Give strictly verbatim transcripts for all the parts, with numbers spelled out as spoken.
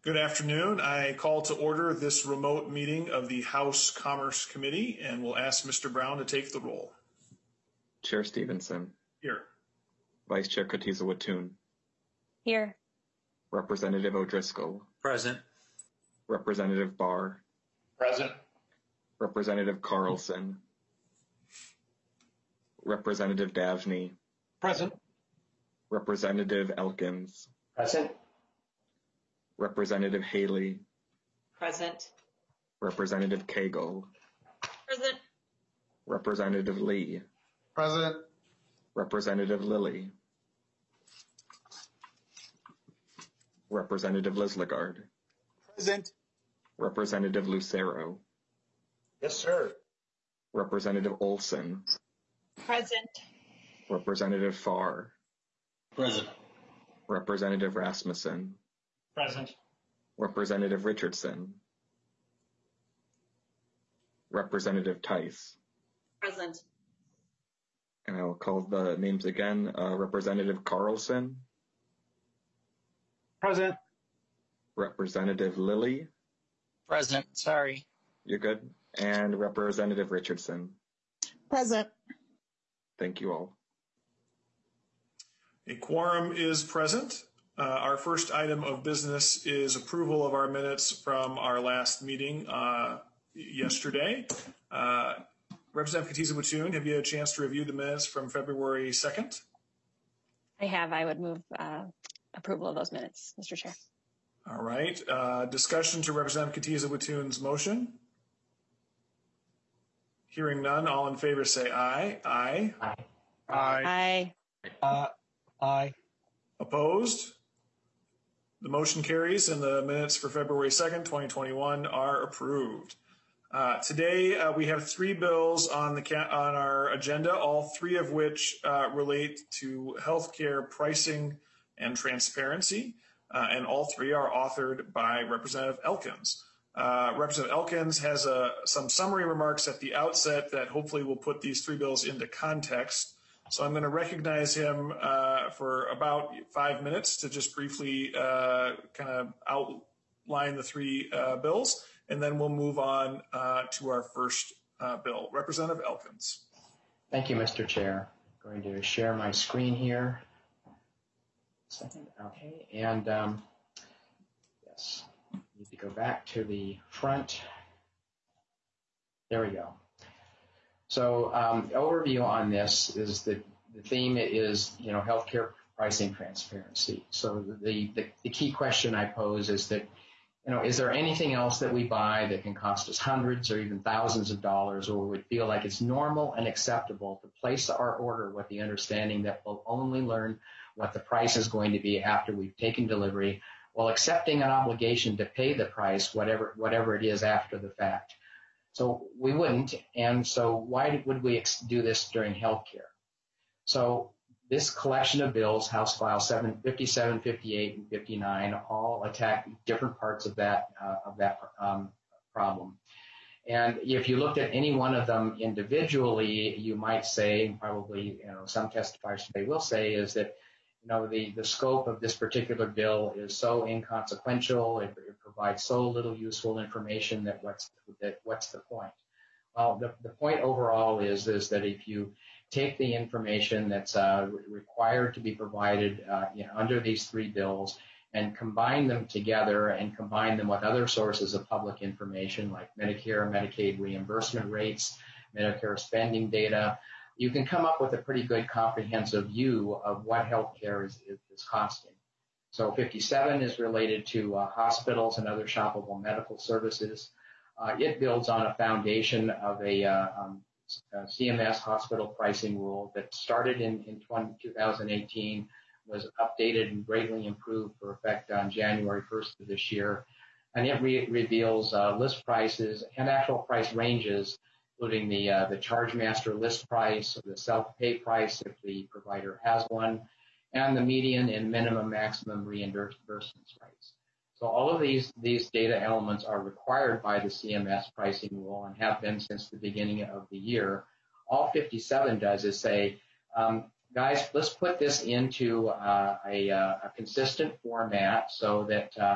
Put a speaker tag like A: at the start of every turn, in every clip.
A: Good afternoon. I call to order this remote meeting of the House Commerce Committee and will ask Mister Brown to take the roll.
B: Chair Stevenson.
A: Here.
B: Vice Chair Katiza-Watoon.
C: Here.
B: Representative O'Driscoll.
D: Present.
B: Representative Barr.
D: Present.
B: Representative Carlson. Representative Davney.
D: Present.
B: Representative Elkins.
D: Present.
B: Representative Haley.
E: Present.
B: Representative Cagle.
E: Present.
B: Representative Lee.
D: Present.
B: Representative Lilly. Representative Lislegard.
D: Present.
B: Representative Lucero.
D: Yes, sir.
B: Representative Olson.
E: Present.
B: Representative Farr.
D: Present.
B: Representative Rasmussen.
D: Present.
B: Representative Richardson. Representative Tice.
E: Present.
B: And I'll call the names again. Uh, Representative Carlson.
D: Present.
B: Representative Lilly.
F: Present. Sorry.
B: You're good. And Representative Richardson.
C: Present.
B: Thank you all.
A: A quorum is present. Uh, our first item of business is approval of our minutes from our last meeting uh, yesterday. Uh, Representative Katiza-Watoon, have you had a chance to review the minutes from February second?
C: I have. I would move uh, approval of those minutes, Mister Chair.
A: All right. Uh, discussion to Representative Katiza-Watoon's motion. Hearing none, all in favor say aye. Aye.
D: Aye.
F: Aye.
C: Aye.
D: Uh, aye.
A: Opposed? The motion carries and the minutes for February second, twenty twenty-one are approved. Uh, today, uh, we have three bills on the ca- on our agenda, all three of which uh, relate to healthcare pricing and transparency, uh, and all three are authored by Representative Elkins. Uh, Representative Elkins has uh, some summary remarks at the outset that hopefully will put these three bills into context. So I'm going to recognize him uh, for about five minutes to just briefly uh, kind of outline the three uh, bills, and then we'll move on uh, to our first uh, bill. Representative Elkins.
G: Thank you, Mister Chair. I'm going to share my screen here. Second, okay, and um, yes, need to go back to the front. There we go. So um, the overview on this is that the theme is, you know, healthcare pricing transparency. So the, the, the key question I pose is that, you know, is there anything else that we buy that can cost us hundreds or even thousands of dollars, or we feel like it's normal and acceptable to place our order with the understanding that we'll only learn what the price is going to be after we've taken delivery, while accepting an obligation to pay the price, whatever whatever it is after the fact. So we wouldn't, and so why would we do this during healthcare? So this collection of bills, House File fifty-seven, fifty-eight, and fifty-nine, all attack different parts of that uh, of that um, problem. And if you looked at any one of them individually, you might say, probably, you know, some testifiers today will say, is that, you know, the, the scope of this particular bill is so inconsequential, it, it provides so little useful information that what's, that what's the point? Well, the, the point overall is, is that if you take the information that's uh, required to be provided uh, you know, under these three bills and combine them together and combine them with other sources of public information like Medicare, Medicaid reimbursement rates, Medicare spending data, you can come up with a pretty good comprehensive view of what healthcare is, is, is costing. So fifty-seven is related to uh, hospitals and other shoppable medical services. Uh, it builds on a foundation of a, uh, um, a C M S hospital pricing rule that started in, in two thousand eighteen, was updated and greatly improved for effect on January first of this year. And it re- reveals uh, list prices and actual price ranges, including the uh, the charge master list price, the self-pay price if the provider has one, and the median and minimum maximum reimbursement rates. So all of these these data elements are required by the C M S pricing rule and have been since the beginning of the year. All fifty-seven does is say, um, guys, let's put this into uh, a, a consistent format so that uh,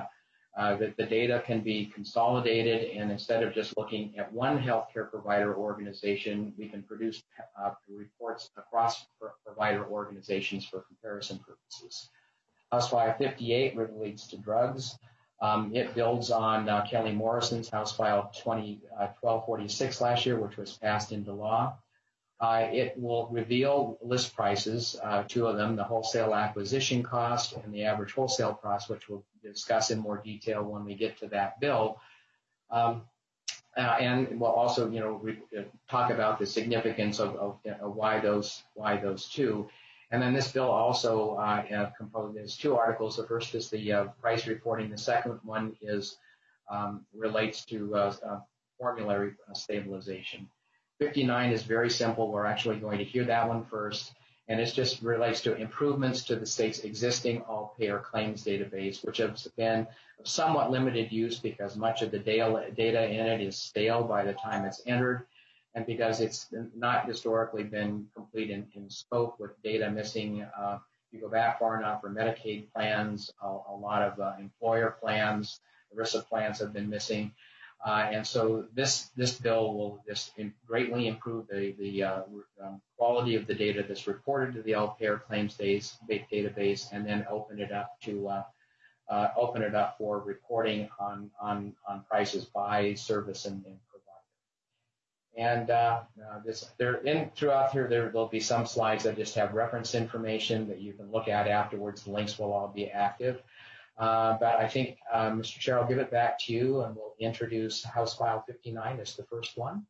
G: Uh, that the data can be consolidated, and instead of just looking at one healthcare provider organization, we can produce uh, reports across provider organizations for comparison purposes. House File fifty-eight relates to drugs. Um, it builds on uh, Kelly Morrison's House File twelve forty-six last year, which was passed into law. Uh, it will reveal list prices, uh, two of them, the wholesale acquisition cost and the average wholesale cost, which we'll discuss in more detail when we get to that bill. Um, uh, and we'll also, you know, re- talk about the significance of, of, of why those why those two. And then this bill also uh, uh, composes two articles. The first is the uh, price reporting. The second one is um, relates to uh, uh, formulary stabilization. fifty-nine is very simple. We're actually going to hear that one first. And it just relates to improvements to the state's existing all-payer claims database, which has been of somewhat limited use because much of the data in it is stale by the time it's entered, and because it's not historically been complete in, in scope with data missing. Uh, if you go back far enough for Medicaid plans, a, a lot of uh, employer plans, ERISA plans have been missing. Uh, and so this this bill will just in greatly improve the, the uh, um, quality of the data that's reported to the all-payer claims days, database, and then open it up to uh, uh, open it up for reporting on on, on prices by service and, and provider. And uh, uh, this there in throughout here there will be some slides that just have reference information that you can look at afterwards. The links will all be active. Uh, but I think, uh, Mister Chair, I'll give it back to you, and we'll introduce House File fifty-nine as the first one.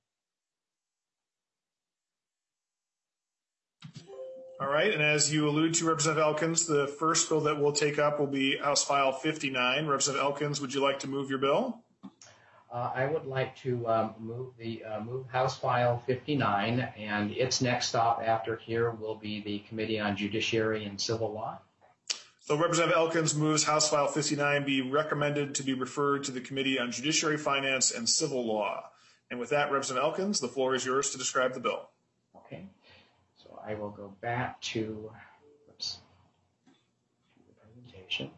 A: All right, and as you allude to, Representative Elkins, the first bill that we'll take up will be House File fifty-nine. Representative Elkins, would you like to move your bill?
G: Uh, I would like to um, move the uh, move House File fifty-nine, and its next stop after here will be the Committee on Judiciary and Civil Law.
A: So Representative Elkins moves House File fifty-nine be recommended to be referred to the Committee on Judiciary, Finance, and Civil Law. And with that, Representative Elkins, the floor is yours to describe the bill.
G: Okay. So I will go back to, oops, the presentation.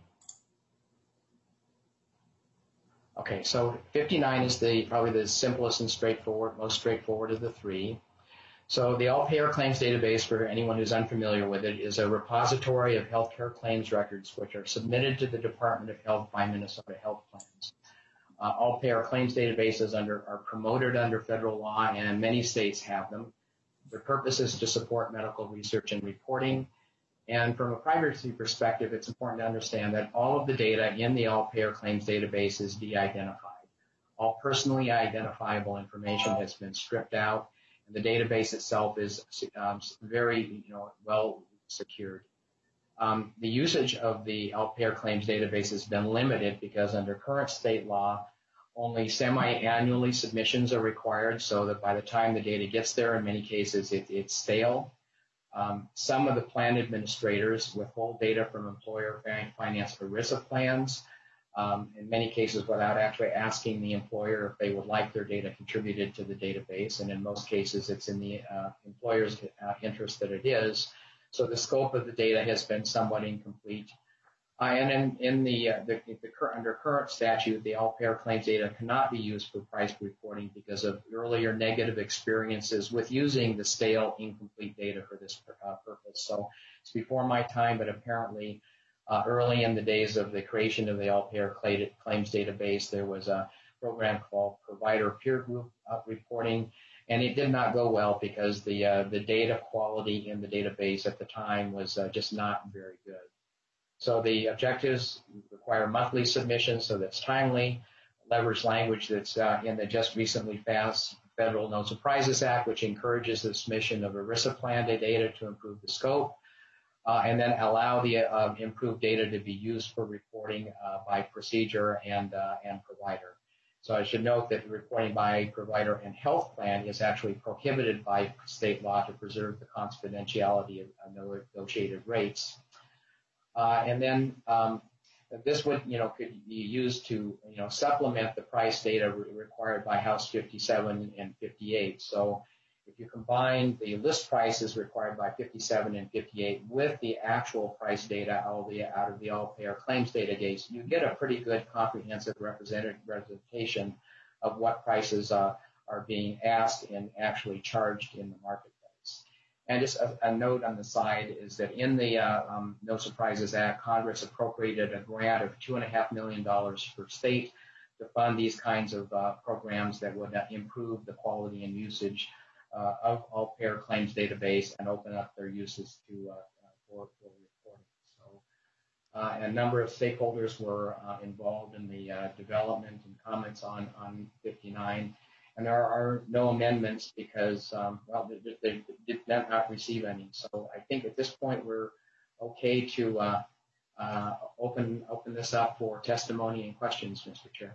G: Okay, so fifty-nine is the probably the simplest and straightforward, most straightforward of the three. So the all-payer claims database, for anyone who's unfamiliar with it, is a repository of healthcare claims records which are submitted to the Department of Health by Minnesota Health Plans. Uh, all-payer claims databases under, are promoted under federal law, and many states have them. Their purpose is to support medical research and reporting. And from a privacy perspective, it's important to understand that all of the data in the all-payer claims database is de-identified. All personally identifiable information has been stripped out. The database itself is um, very, you know, well secured. Um, the usage of the all-payer claims database has been limited because under current state law, only semi-annually submissions are required, so that by the time the data gets there, in many cases, it, it's stale. Um, some of the plan administrators withhold data from employer finance ERISA plans, Um, in many cases without actually asking the employer if they would like their data contributed to the database. And in most cases, it's in the uh, employer's uh, interest that it is. So the scope of the data has been somewhat incomplete. Uh, and in, in the, uh, the, the cur- under current statute, the all-payer claims data cannot be used for price reporting because of earlier negative experiences with using the stale, incomplete data for this uh, purpose. So it's before my time, but apparently Uh, early in the days of the creation of the all-payer claims database, there was a program called Provider Peer Group uh, Reporting, and it did not go well because the uh, the data quality in the database at the time was uh, just not very good. So the objectives require monthly submissions so that's timely, leverage language that's uh, in the just recently passed Federal No Surprises Act, which encourages the submission of ERISA plan data to improve the scope. Uh, and then allow the uh, improved data to be used for reporting uh, by procedure and uh, and provider. So I should note that reporting by provider and health plan is actually prohibited by state law to preserve the confidentiality of uh, negotiated rates. Uh, and then um, this would, you know, could be used to, you know, supplement the price data re- required by House fifty-seven and fifty-eight. So If you combine the list prices required by fifty-seven and fifty-eight with the actual price data out of the, out of the all-payer claims database, you get a pretty good comprehensive representation of what prices uh, are being asked and actually charged in the marketplace. And just a, a note on the side is that in the uh, um, No Surprises Act, Congress appropriated a grant of two and a half million dollars per state to fund these kinds of uh, programs that would uh, improve the quality and usage uh, of all-payer claims database and open up their uses to uh, for, for reporting. So, uh, a number of stakeholders were uh, involved in the uh, development and comments on on fifty-nine. And there are no amendments because, um, well, they, they did not receive any. So I think at this point we're okay to uh, uh, open open this up for testimony and questions, Mister Chair.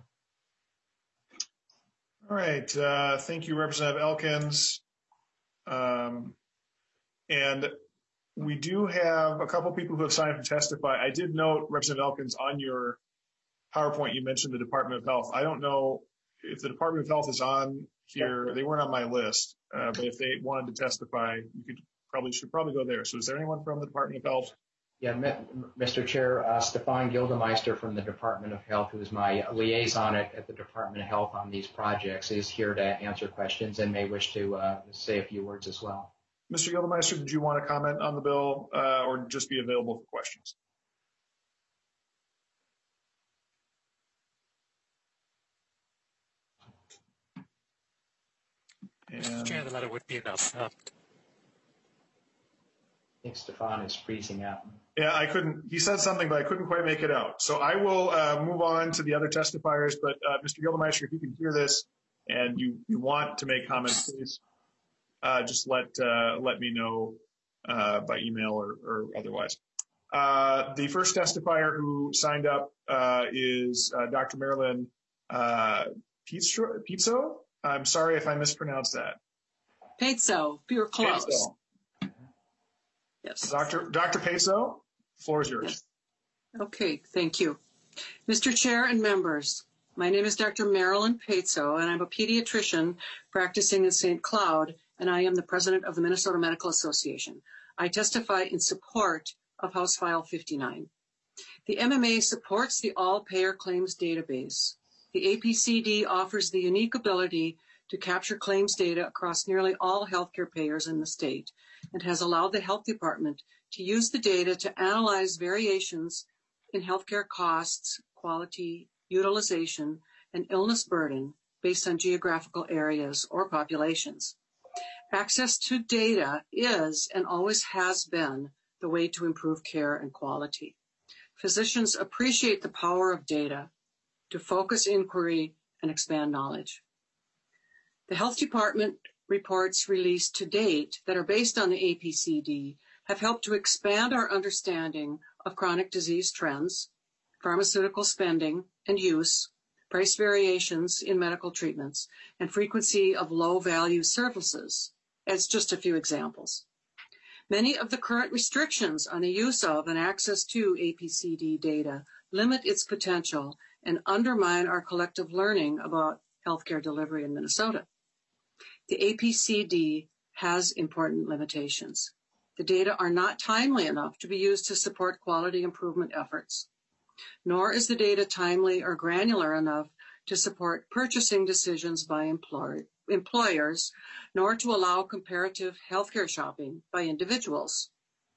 A: All right. Uh, thank you, Representative Elkins. Um, and we do have a couple people who have signed up to testify. I did note, Representative Elkins, on your PowerPoint, you mentioned the Department of Health. I don't know if the Department of Health is on here. They weren't on my list, uh, but if they wanted to testify, you could probably should probably go there. So is there anyone from the Department of Health?
G: Yeah, Mister Chair, uh, Stefan Gildemeister from the Department of Health, who is my liaison at, at the Department of Health on these projects, is here to answer questions and may wish to uh, say a few words as well.
A: Mister Gildemeister, did you want to comment on the bill uh, or just be available for questions?
H: Mister Chair, the letter would be enough. Uh,
G: I think Stefan is freezing out.
A: Yeah, I couldn't, he said something, but I couldn't quite make it out. So I will uh, move on to the other testifiers, but uh, Mister Gildemeister, if you can hear this and you, you want to make comments, please uh, just let uh, let me know uh, by email or, or otherwise. Uh, the first testifier who signed up uh, is uh, Doctor Marilyn uh, Pizzo. I'm sorry if I mispronounced that.
I: Pezzo, you're close.
A: Pezzo.
I: Yes.
A: Doctor Doctor Pezzo, the floor is yours.
I: Yes. Okay, thank you. Mister Chair and members, my name is Doctor Marilyn Pezzo, and I'm a pediatrician practicing in Saint Cloud, and I am the president of the Minnesota Medical Association. I testify in support of House File fifty-nine. The M M A supports the all-payer claims database. The A P C D offers the unique ability to capture claims data across nearly all healthcare payers in the state and has allowed the health department to use the data to analyze variations in healthcare costs, quality, utilization, and illness burden based on geographical areas or populations. Access to data is and always has been the way to improve care and quality. Physicians appreciate the power of data to focus inquiry and expand knowledge. The health department reports released to date that are based on the A P C D have helped to expand our understanding of chronic disease trends, pharmaceutical spending and use, price variations in medical treatments, and frequency of low-value services, as just a few examples. Many of the current restrictions on the use of and access to A P C D data limit its potential and undermine our collective learning about healthcare delivery in Minnesota. The A P C D has important limitations. The data are not timely enough to be used to support quality improvement efforts, nor is the data timely or granular enough to support purchasing decisions by employ employers, nor to allow comparative healthcare shopping by individuals.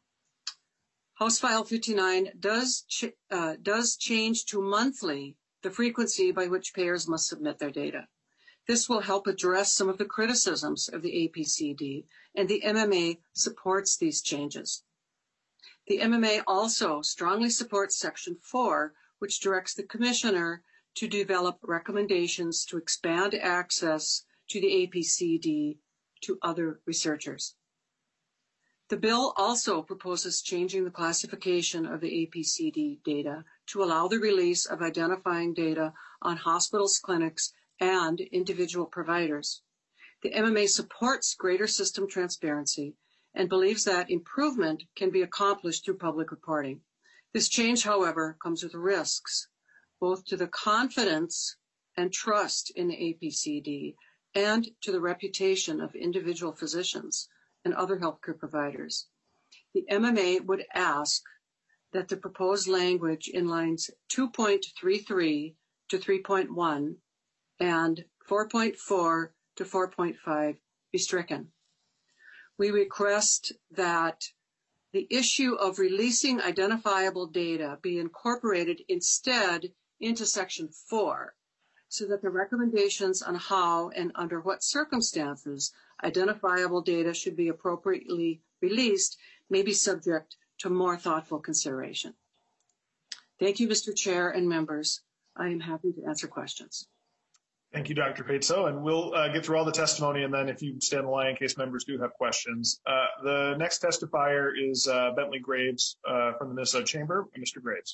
I: House File fifty-nine does, ch uh, does change to monthly the frequency by which payers must submit their data. This will help address some of the criticisms of the A P C D, and the M M A supports these changes. The M M A also strongly supports Section four, which directs the Commissioner to develop recommendations to expand access to the A P C D to other researchers. The bill also proposes changing the classification of the A P C D data to allow the release of identifying data on hospitals, clinics, and individual providers. The M M A supports greater system transparency and believes that improvement can be accomplished through public reporting. This change, however, comes with risks, both to the confidence and trust in the A P C D and to the reputation of individual physicians and other healthcare providers. The M M A would ask that the proposed language in lines two point three three to three point one and four point four to four point five be stricken. We request that the issue of releasing identifiable data be incorporated instead into section four, so that the recommendations on how and under what circumstances identifiable data should be appropriately released may be subject to more thoughtful consideration. Thank you, Mister Chair and members. I am happy to answer questions.
A: Thank you, Doctor Pezzo, and we'll uh, get through all the testimony, and then if you stay on the line in case members do have questions. Uh, the next testifier is uh, Bentley Graves uh, from the Minnesota Chamber. Mister Graves.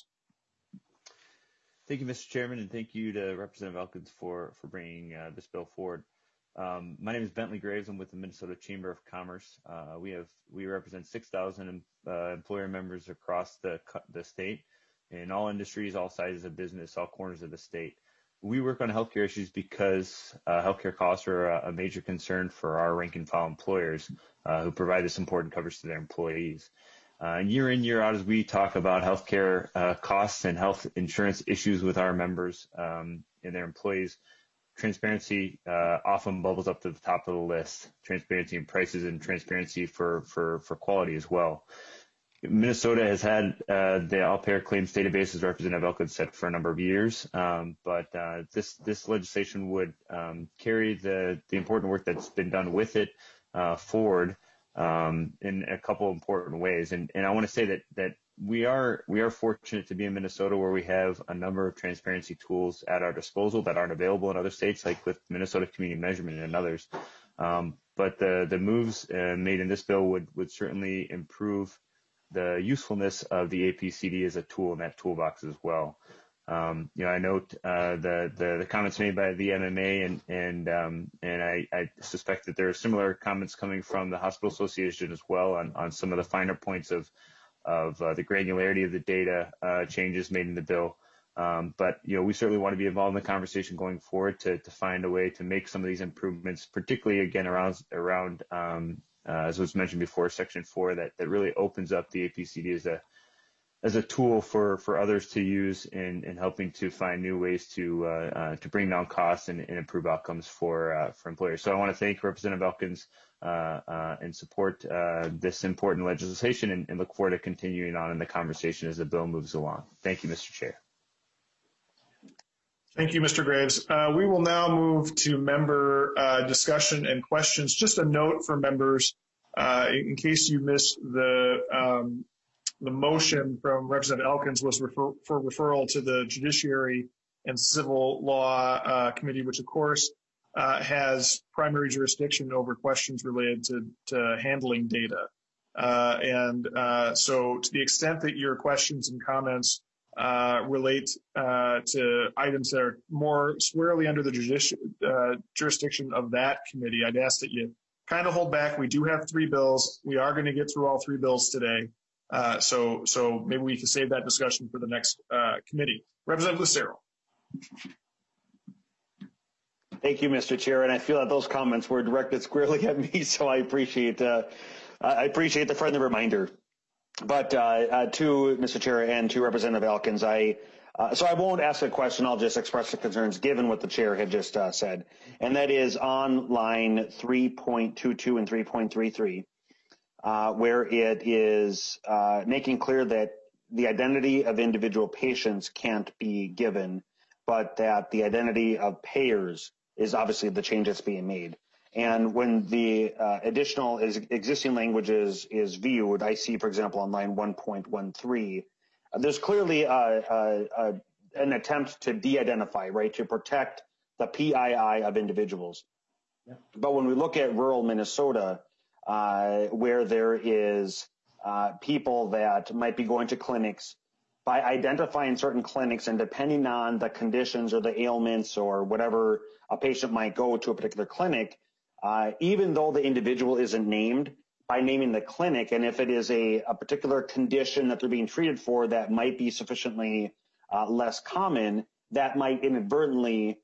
J: Thank you, Mister Chairman, and thank you to Representative Elkins for, for bringing uh, this bill forward. Um, my name is Bentley Graves. I'm with the Minnesota Chamber of Commerce. Uh, we have we represent six thousand uh, employer members across the the state in all industries, all sizes of business, all corners of the state. We work on healthcare issues because uh, healthcare costs are a, a major concern for our rank and file employers uh, who provide this important coverage to their employees. Uh, year in, year out, as we talk about healthcare uh, costs and health insurance issues with our members um, and their employees, transparency uh, often bubbles up to the top of the list. Transparency in prices and transparency for for for quality as well. Minnesota has had uh, the all-payer claims database, as Representative Elkins said, for a number of years, um, but uh, this this legislation would um, carry the the important work that's been done with it uh, forward um, in a couple important ways. And and I want to say that that we are we are fortunate to be in Minnesota, where we have a number of transparency tools at our disposal that aren't available in other states, like with Minnesota Community Measurement and others. Um, but the the moves uh, made in this bill would would certainly improve the usefulness of the A P C D as a tool in that toolbox as well. Um, you know, I note uh, the, the the comments made by the M M A, and and um, and I, I suspect that there are similar comments coming from the Hospital Association as well on, on some of the finer points of of uh, the granularity of the data uh, changes made in the bill. Um, but you know, we certainly want to be involved in the conversation going forward to to find a way to make some of these improvements, particularly again around around. Um, Uh, as was mentioned before, Section four, that, that really opens up the A P C D as a as a tool for, for others to use in, in helping to find new ways to uh, uh, to bring down costs and, and improve outcomes for uh, for employers. So I want to thank Representative Elkins uh, uh, and support uh, this important legislation, and, and look forward to continuing on in the conversation as the bill moves along. Thank you, Mister Chair.
A: Thank you, Mister Graves. Uh, we will now move to member uh, discussion and questions. Just a note for members, uh, in case you missed the um, the motion from Representative Elkins was refer for referral to the Judiciary and Civil Law uh, Committee, which of course uh, has primary jurisdiction over questions related to, to handling data. Uh, and uh, so to the extent that your questions and comments Uh, relate uh, to items that are more squarely under the judici uh, jurisdiction of that committee, I'd ask that you kind of hold back. We do have three bills. We are going to get through all three bills today. Uh, so, so maybe we can save that discussion for the next uh, committee. Representative Lucero.
K: Thank you, Mister Chair. And I feel that those comments were directed squarely at me, so I appreciate uh, I appreciate the friendly reminder. But uh, uh, to Mister Chair and to Representative Elkins, I uh, so I won't ask a question. I'll just express the concerns given what the chair had just uh, said, and that is on line three point two two and three point three three, uh, where it is uh, making clear that the identity of individual patients can't be given, but that the identity of payers is obviously the change that's being made. And when the uh, additional is, existing languages is viewed, I see, for example, on line one point one three, uh, there's clearly a, a, a, an attempt to de-identify, right, to protect the P I I of individuals. Yeah. But when we look at rural Minnesota, uh, where there is uh, people that might be going to clinics, by identifying certain clinics and depending on the conditions or the ailments or whatever a patient might go to a particular clinic, Uh, even though the individual isn't named, by naming the clinic, and if it is a, a particular condition that they're being treated for that might be sufficiently uh, less common, that might inadvertently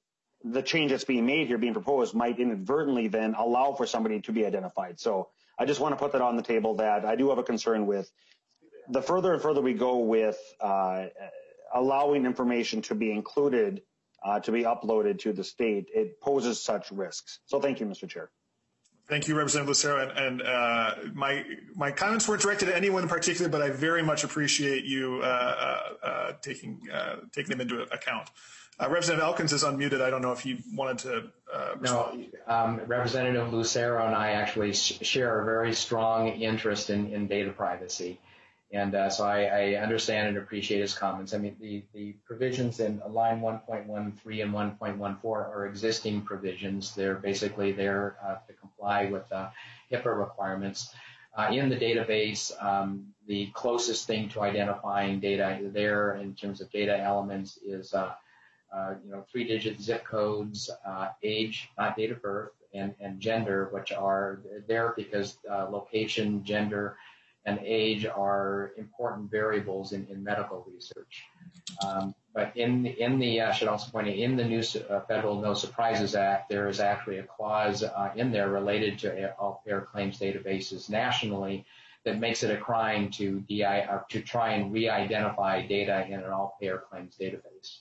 K: the change that's being made here, being proposed, might inadvertently then allow for somebody to be identified. So I just want to put that on the table, that I do have a concern with the further and further we go with uh, allowing information to be included, uh, to be uploaded to the state, it poses such risks. So thank you, Mister Chair.
A: Thank you, Representative Lucero. And, and uh, my my comments weren't directed at anyone in particular, but I very much appreciate you uh, uh, uh, taking uh, taking them into account. Uh, Representative Elkins is unmuted. I don't know if you wanted to uh, respond.
G: No, um, Representative Lucero and I actually sh share a very strong interest in, in data privacy. And uh, so I, I understand and appreciate his comments. I mean, the, the provisions in line one point one three and one point one four are existing provisions. They're basically there uh, to comply with uh, HIPAA requirements. Uh, in the database, um, the closest thing to identifying data there in terms of data elements is, uh, uh, you know, three-digit zip codes, uh, age, not date of birth, and, and gender, which are there because uh, location, gender, and age are important variables in, in medical research. Um, but in the, in the uh, I should also point out, in the new uh, Federal No Surprises Act, there is actually a clause uh, in there related to all payer claims databases nationally that makes it a crime to, D I, uh, to try and re-identify data in an all payer claims database.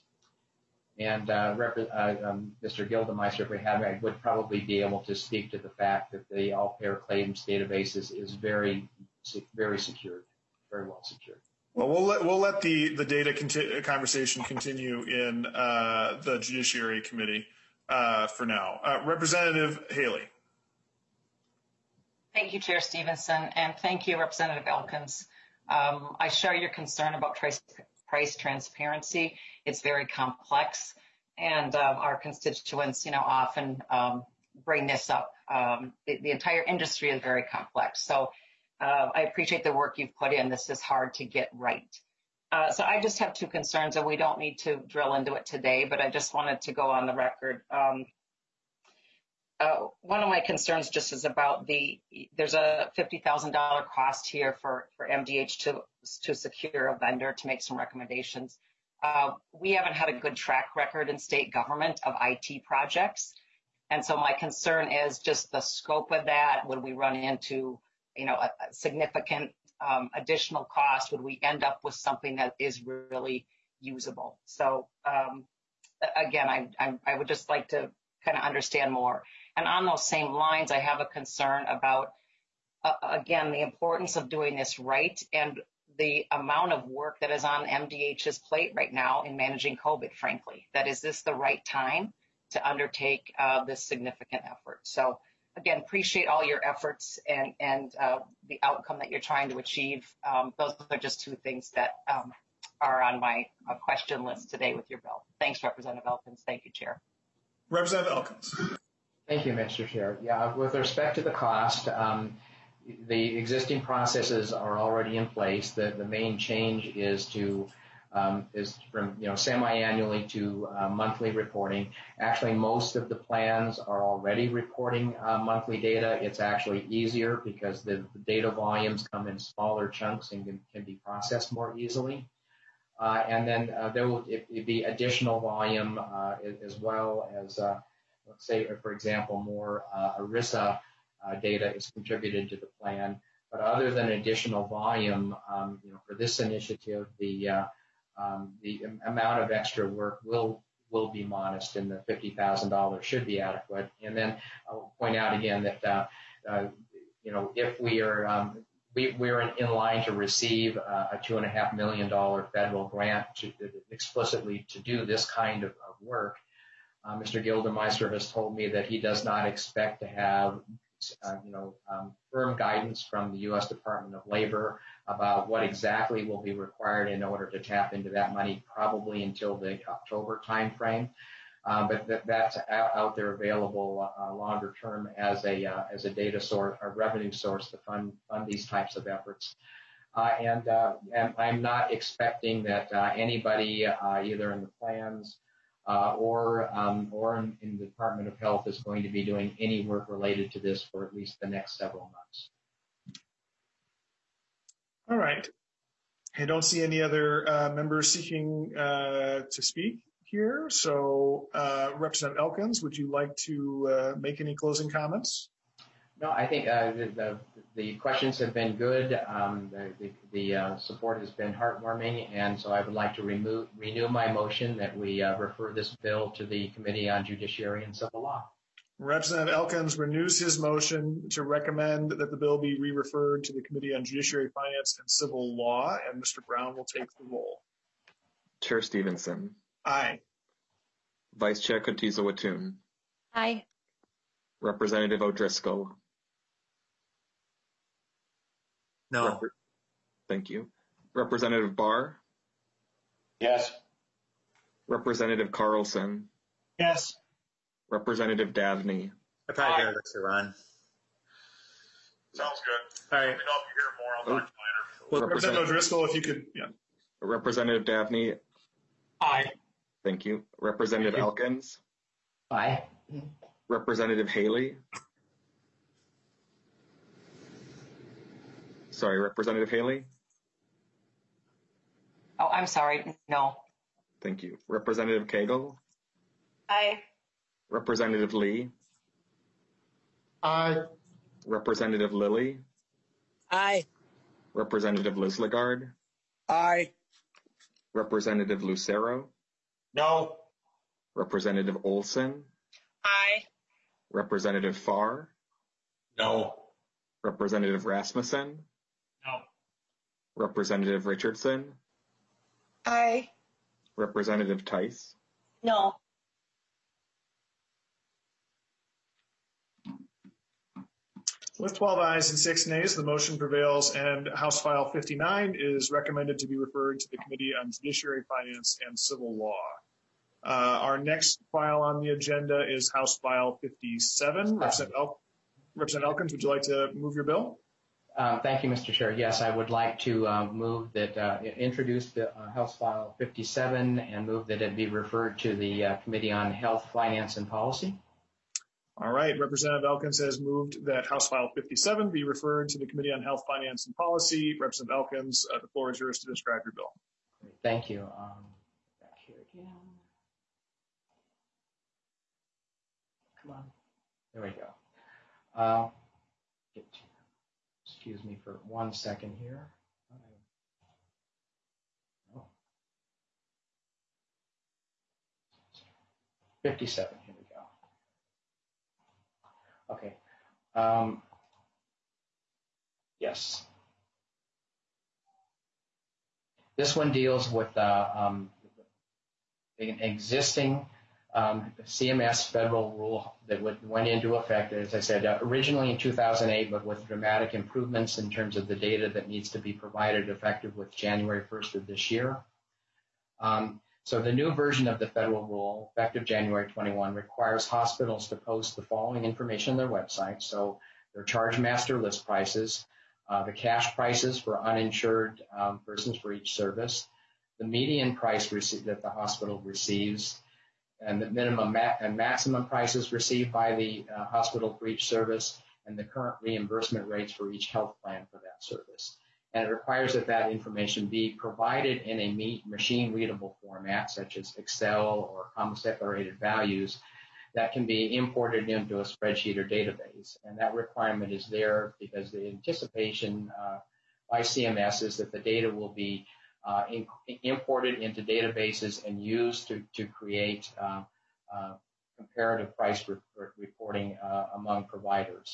G: And uh, Rep uh, um, Mister Gildemeister, if we have, I would probably be able to speak to the fact that the all payer claims database is, is very very secured, very well secured.
A: Well, we'll let we'll let the the data conti conversation continue in uh, the Judiciary Committee uh, for now. Uh, Representative Haley.
E: Thank you, Chair Stevenson, and thank you, Representative Elkins. Um, I share your concern about price, price transparency. It's very complex, and um, our constituents, you know, often um, bring this up. Um, the, the entire industry is very complex, so. Uh, I appreciate the work you've put in. This is hard to get right. Uh, so I just have two concerns, and we don't need to drill into it today, but I just wanted to go on the record. Um, uh, one of my concerns just is about the, there's a fifty thousand dollar cost here for, for M D H to, to secure a vendor to make some recommendations. Uh, we haven't had a good track record in state government of I T projects. And so my concern is just the scope of that. Would we run into you know, a, a significant um, additional cost? Would we end up with something that is really usable? So um, again, I, I, I would just like to kind of understand more. And on those same lines, I have a concern about, uh, again, the importance of doing this right and the amount of work that is on M D H's plate right now in managing COVID, frankly. That is this the right time to undertake uh, this significant effort? So again, appreciate all your efforts and, and uh, the outcome that you're trying to achieve. Um, those are just two things that um, are on my uh, question list today with your bill. Thanks, Representative Elkins. Thank you, Chair.
A: Representative Elkins.
G: Thank you, Mister Chair. Yeah, with respect to the cost, um, the existing processes are already in place. The, the main change is to Um, is from you know semi-annually to uh, monthly reporting. Actually, most of the plans are already reporting uh, monthly data. It's actually easier because the, the data volumes come in smaller chunks and can, can be processed more easily. Uh, and then uh, there will it, it be additional volume uh, as well as, uh, let's say, for example, more uh, ERISA uh, data is contributed to the plan. But other than additional volume, um, you know, for this initiative, the uh, Um, the amount of extra work will will be modest, and the fifty thousand dollars should be adequate. And then I'll point out again that uh, uh, you know if we are um, we we're in, in line to receive uh, a two and a half million dollar federal grant to, explicitly to do this kind of, of work. Uh, Mister Gildemeister has told me that he does not expect to have uh, you know um, firm guidance from the U S Department of Labor about what exactly will be required in order to tap into that money, probably until the October timeframe. Um, but that, that's out there available uh, longer term as a uh, as a data source or revenue source to fund fund these types of efforts. Uh, and, uh, and I'm not expecting that uh, anybody uh, either in the plans uh, or um, or in, in the Department of Health is going to be doing any work related to this for at least the next several months.
A: All right. I don't see any other uh, members seeking uh, to speak here. So uh, Representative Elkins, would you like to uh, make any closing comments?
G: No, I think uh, the, the the questions have been good. Um, the the, the uh, support has been heartwarming, and so I would like to remove, renew my motion that we uh, refer this bill to the Committee on Judiciary and Civil Law.
A: Representative Elkins renews his motion to recommend that the bill be re-referred to the Committee on Judiciary, Finance, and Civil Law, and Mister Brown will take the roll.
B: Chair Stevenson.
A: Aye.
B: Vice Chair Cotizo-Wattoon.
C: Aye.
B: Representative O'Driscoll.
D: No.
B: Rep- Thank you. Representative Barr.
D: Yes.
B: Representative Carlson.
D: Yes.
B: Representative Davnie.
L: I probably got this to run.
M: Sounds good.
L: All right.
M: Let me know if you hear more. I'll talk to you later.
A: Well, Representative O'Driscoll, if you could, yeah.
B: Representative Davnie.
D: Aye.
B: Thank you. Representative
D: Thank you.
B: Elkins.
G: Aye.
B: Representative Haley. Sorry, Representative Haley.
E: Oh, I'm sorry. No.
B: Thank you. Representative Cagle.
E: Aye.
B: Representative Lee.
D: Aye.
B: Representative Lilly.
F: Aye.
B: Representative Lislegard.
F: Aye.
B: Representative Lucero.
D: No.
B: Representative Olson.
F: Aye.
B: Representative Farr.
D: No.
B: Representative Rasmussen.
D: No.
B: Representative Richardson.
F: Aye.
B: Representative Tice.
F: No.
A: With twelve ayes and six nays, the motion prevails, and House File fifty-nine is recommended to be referred to the Committee on Judiciary, Finance, and Civil Law. Uh, our next file on the agenda is House File fifty-seven. Representative, El- Representative Elkins, would you like to move your bill?
G: Uh, thank you, Mister Chair. Yes, I would like to uh, move that, uh, introduce the uh, House File fifty-seven and move that it be referred to the uh, Committee on Health, Finance, and Policy.
A: All right, Representative Elkins has moved that House File fifty-seven be referred to the Committee on Health, Finance, and Policy. Representative Elkins, uh, the floor is yours to describe your bill.
G: Thank you. Um, back here again. Come on. There we go. Uh, get, excuse me for one second here. Oh. fifty-seven, here we go. Okay. Um, yes. This one deals with uh, um, an existing um, C M S federal rule that would, went into effect, as I said, uh, originally in two thousand eight, but with dramatic improvements in terms of the data that needs to be provided effective with January first of this year. Um, So the new version of the federal rule, effective January twenty-first, requires hospitals to post the following information on their website. So their charge master list prices, uh, the cash prices for uninsured um, persons for each service, the median price rece- that the hospital receives, and the minimum ma- and maximum prices received by the uh, hospital for each service, and the current reimbursement rates for each health plan for that service. And it requires that that information be provided in a machine-readable format, such as Excel or comma-separated values, that can be imported into a spreadsheet or database. And that requirement is there because the anticipation uh, by C M S is that the data will be uh, in, imported into databases and used to, to create uh, uh, comparative price re- reporting uh, among providers.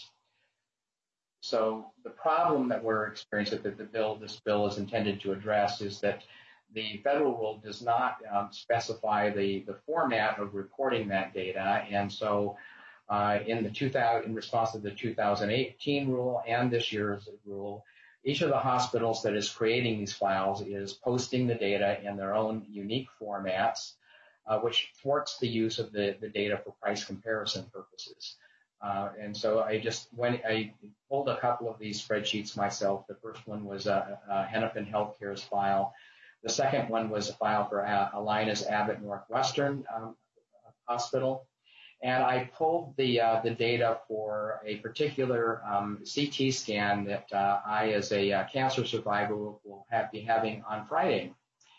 G: So the problem that we're experiencing that the bill, this bill is intended to address is that the federal rule does not um, specify the, the format of reporting that data. And so uh, in the two thousand, in response to the two thousand eighteen rule and this year's rule, each of the hospitals that is creating these files is posting the data in their own unique formats, uh, which thwarts the use of the, the data for price comparison purposes. Uh, and so I just went, I pulled a couple of these spreadsheets myself. The first one was a, a Hennepin Healthcare's file. The second one was a file for uh, Alina's Abbott Northwestern um, Hospital. And I pulled the uh, the data for a particular um, C T scan that uh, I, as a uh, cancer survivor, will, will have, be having on Friday.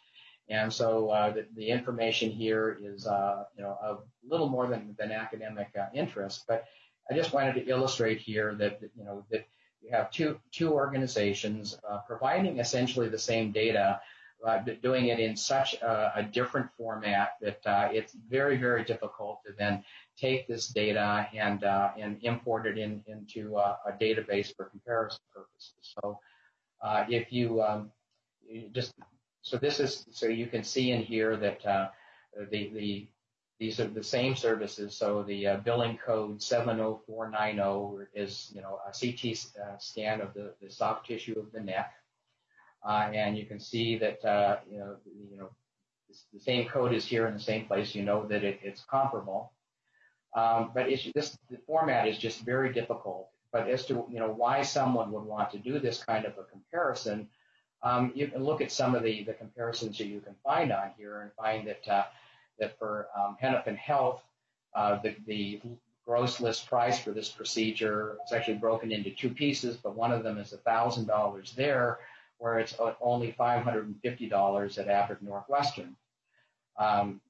G: And so uh, the, the information here is, uh, you know, a little more than, than academic uh, interest. But I just wanted to illustrate here that, that you know, that you have two two organizations uh, providing essentially the same data, uh, but doing it in such a, a different format that uh, it's very, very difficult to then take this data and uh, and import it in into uh, a database for comparison purposes. So uh, if you, um, you just so this is so you can see in here that uh, the the these are the same services. So the uh, billing code seven oh four nine oh is, you know, a C T uh, scan of the, the soft tissue of the neck. Uh, and you can see that, uh, you know, you know, the same code is here in the same place. You know that it, it's comparable. Um, but it's, this the format is just very difficult. But as to, you know, why someone would want to do this kind of a comparison, um, you can look at some of the, the comparisons that you can find on here and find that uh, that for um, Hennepin Health, uh, the, the gross list price for this procedure is actually broken into two pieces, but one of them is one thousand dollars there, where it's only five hundred fifty dollars at Abbott Northwestern. Um,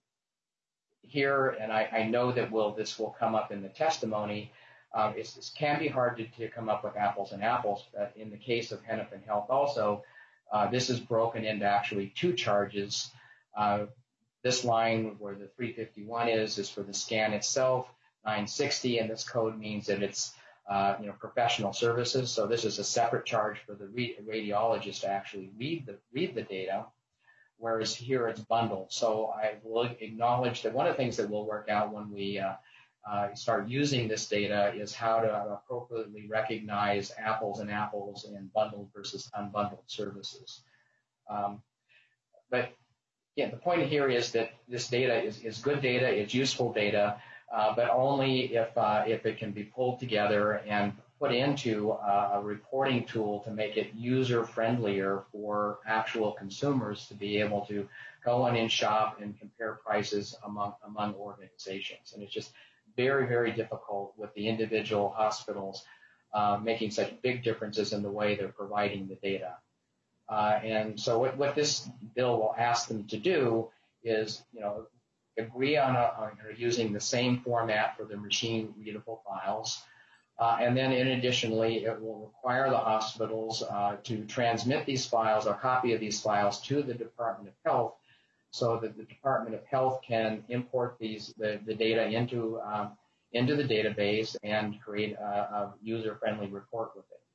G: here, and I, I know that will this will come up in the testimony, um, it's, it can be hard to, to come up with apples and apples, but in the case of Hennepin Health also, uh, this is broken into actually two charges. Uh, This line where the three fifty-one is is for the scan itself, nine sixty, and this code means that it's uh, you know, professional services. So this is a separate charge for the re- radiologist to actually read the read the data, whereas here it's bundled. So I will acknowledge that one of the things that will work out when we uh, uh, start using this data is how to appropriately recognize apples and apples and bundled versus unbundled services. Um, but Yeah, the point here is that this data is, is good data, it's useful data, uh, but only if uh, if it can be pulled together and put into uh, a reporting tool to make it user friendlier for actual consumers to be able to go in and shop and compare prices among among organizations. And it's just very, very difficult with the individual hospitals uh, making such big differences in the way they're providing the data. Uh, and so what, what this bill will ask them to do is, you know, agree on, a, on using the same format for the machine readable files. Uh, and then in additionally, it will require the hospitals uh, to transmit these files, a copy of these files to the Department of Health so that the Department of Health can import these the, the data into um, into the database and create a, a user-friendly report with it.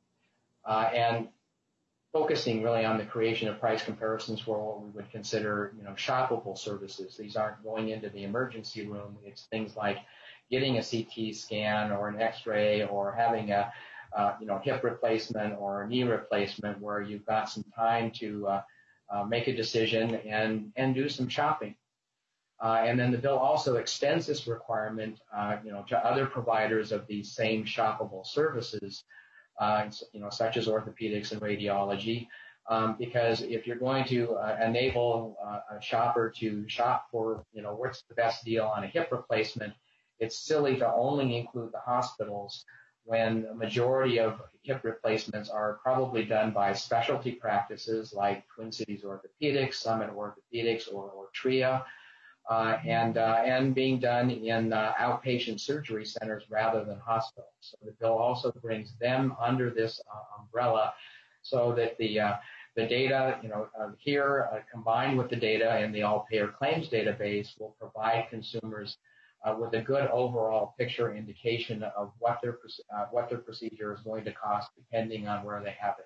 G: Uh, and focusing really on the creation of price comparisons for what we would consider, you know, shoppable services. These aren't going into the emergency room. It's things like getting a C T scan or an X-ray or having a, uh, you know, hip replacement or a knee replacement where you've got some time to uh, uh, make a decision and, and do some shopping. Uh, and then the bill also extends this requirement, uh, you know, to other providers of these same shoppable services, Uh, you know, such as orthopedics and radiology, um, because if you're going to uh, enable uh, a shopper to shop for, you know, what's the best deal on a hip replacement, it's silly to only include the hospitals when a majority of hip replacements are probably done by specialty practices like Twin Cities Orthopedics, Summit Orthopedics, or, or TRIA, uh, and uh, and being done in uh, outpatient surgery centers rather than hospitals. So the bill also brings them under this uh, umbrella, so that the uh, the data, you know, uh, here uh, combined with the data in the all-payer claims database will provide consumers uh, with a good overall picture indication of what their uh, what their procedure is going to cost depending on where they have it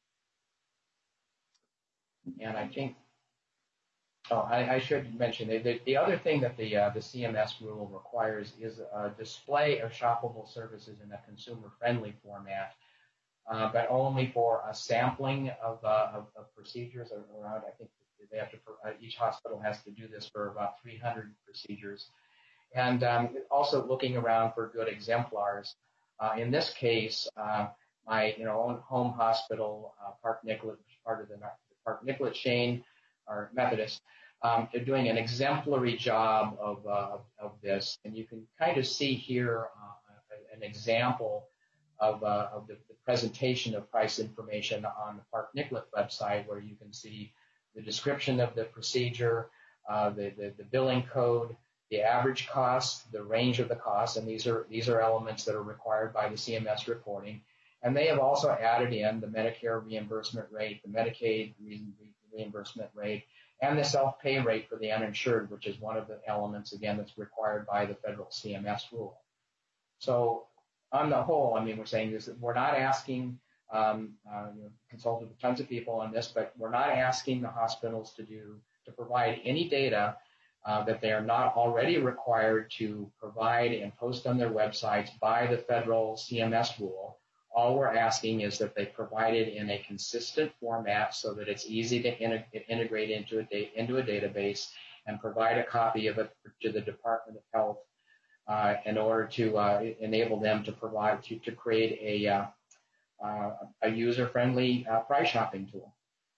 G: done. And I think. Oh, I, I should mention the, the, the other thing that the uh, the C M S rule requires is a display of shoppable services in a consumer-friendly format, uh, but only for a sampling of, uh, of, of procedures around. I think they have to. Uh, each hospital has to do this for about three hundred procedures, and um, also looking around for good exemplars. Uh, in this case, uh, my you know own home hospital, uh, Park Nicollet, part of the, the Park Nicollet chain, or Methodist, um, they're doing an exemplary job of, uh, of this. And you can kind of see here uh, an example of, uh, of the, the presentation of price information on the Park Nicollet website, where you can see the description of the procedure, uh, the, the, the billing code, the average cost, the range of the costs, and these are these are elements that are required by the C M S reporting. And they have also added in the Medicare reimbursement rate, the Medicaid re- reimbursement rate, and the self-pay rate for the uninsured, which is one of the elements, again, that's required by the federal C M S rule. So on the whole, I mean, we're saying this, we're not asking, um, uh, you know, consulted with tons of people on this, but we're not asking the hospitals to do, to provide any data uh, that they are not already required to provide and post on their websites by the federal C M S rule. All we're asking is that they provide it in a consistent format so that it's easy to in- integrate into a, da- into a database and provide a copy of it to the Department of Health uh, in order to uh, enable them to provide, to, to create a, uh, uh, a user-friendly uh, price shopping tool.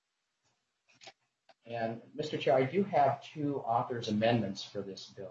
G: And Mister Chair, I do have two authors' amendments for this bill.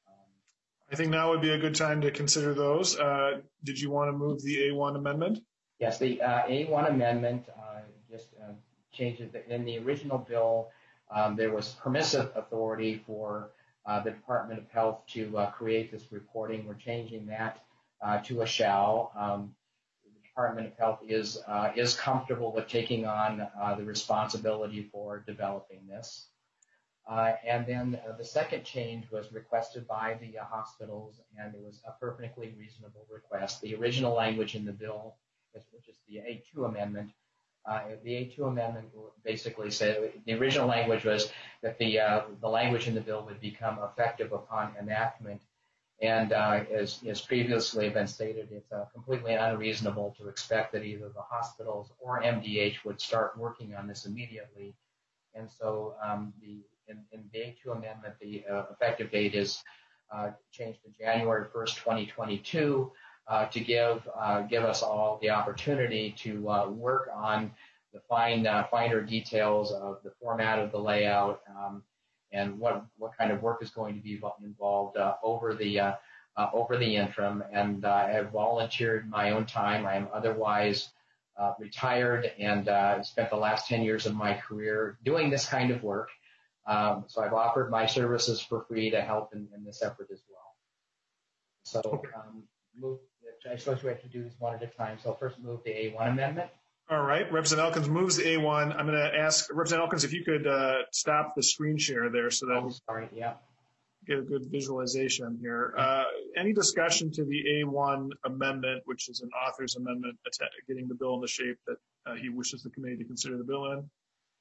A: I think now would be a good time to consider those. Uh, did you want to move the A one amendment?
G: Yes, the uh, A one amendment uh, just uh, changes. The, in the original bill, um, there was permissive authority for uh, the Department of Health to uh, create this reporting. We're changing that uh, to a shall. Um, the Department of Health is uh, is comfortable with taking on uh, the responsibility for developing this. Uh, and then uh, the second change was requested by the uh, hospitals, and it was a perfectly reasonable request. The original language in the bill, which is the A two amendment, uh, the A two amendment basically said the original language was that the uh, the language in the bill would become effective upon enactment. And uh, as, as previously been stated, it's uh, completely unreasonable to expect that either the hospitals or M D H would start working on this immediately. And so um, the In, in the A two amendment, the uh, effective date is uh, changed to January first, twenty twenty-two, uh, to give uh, give us all the opportunity to uh, work on the fine uh, finer details of the format of the layout um, and what what kind of work is going to be involved uh, over the uh, uh, over the interim. And uh, I have volunteered my own time. I am otherwise uh, retired and uh, spent the last ten years of my career doing this kind of work. Um, so I've offered my services for free to help in, in this effort as well. So um, move, I suppose we have to do this one at a time. So first move the A one amendment.
A: All right. Representative Elkins moves the A one. I'm going to ask Representative Elkins if you could uh, stop the screen share there so that
G: oh, sorry. Yeah.
A: we get a good visualization here. Uh, any discussion to the A one amendment, which is an author's amendment, getting the bill in the shape that uh, he wishes the committee to consider the bill in?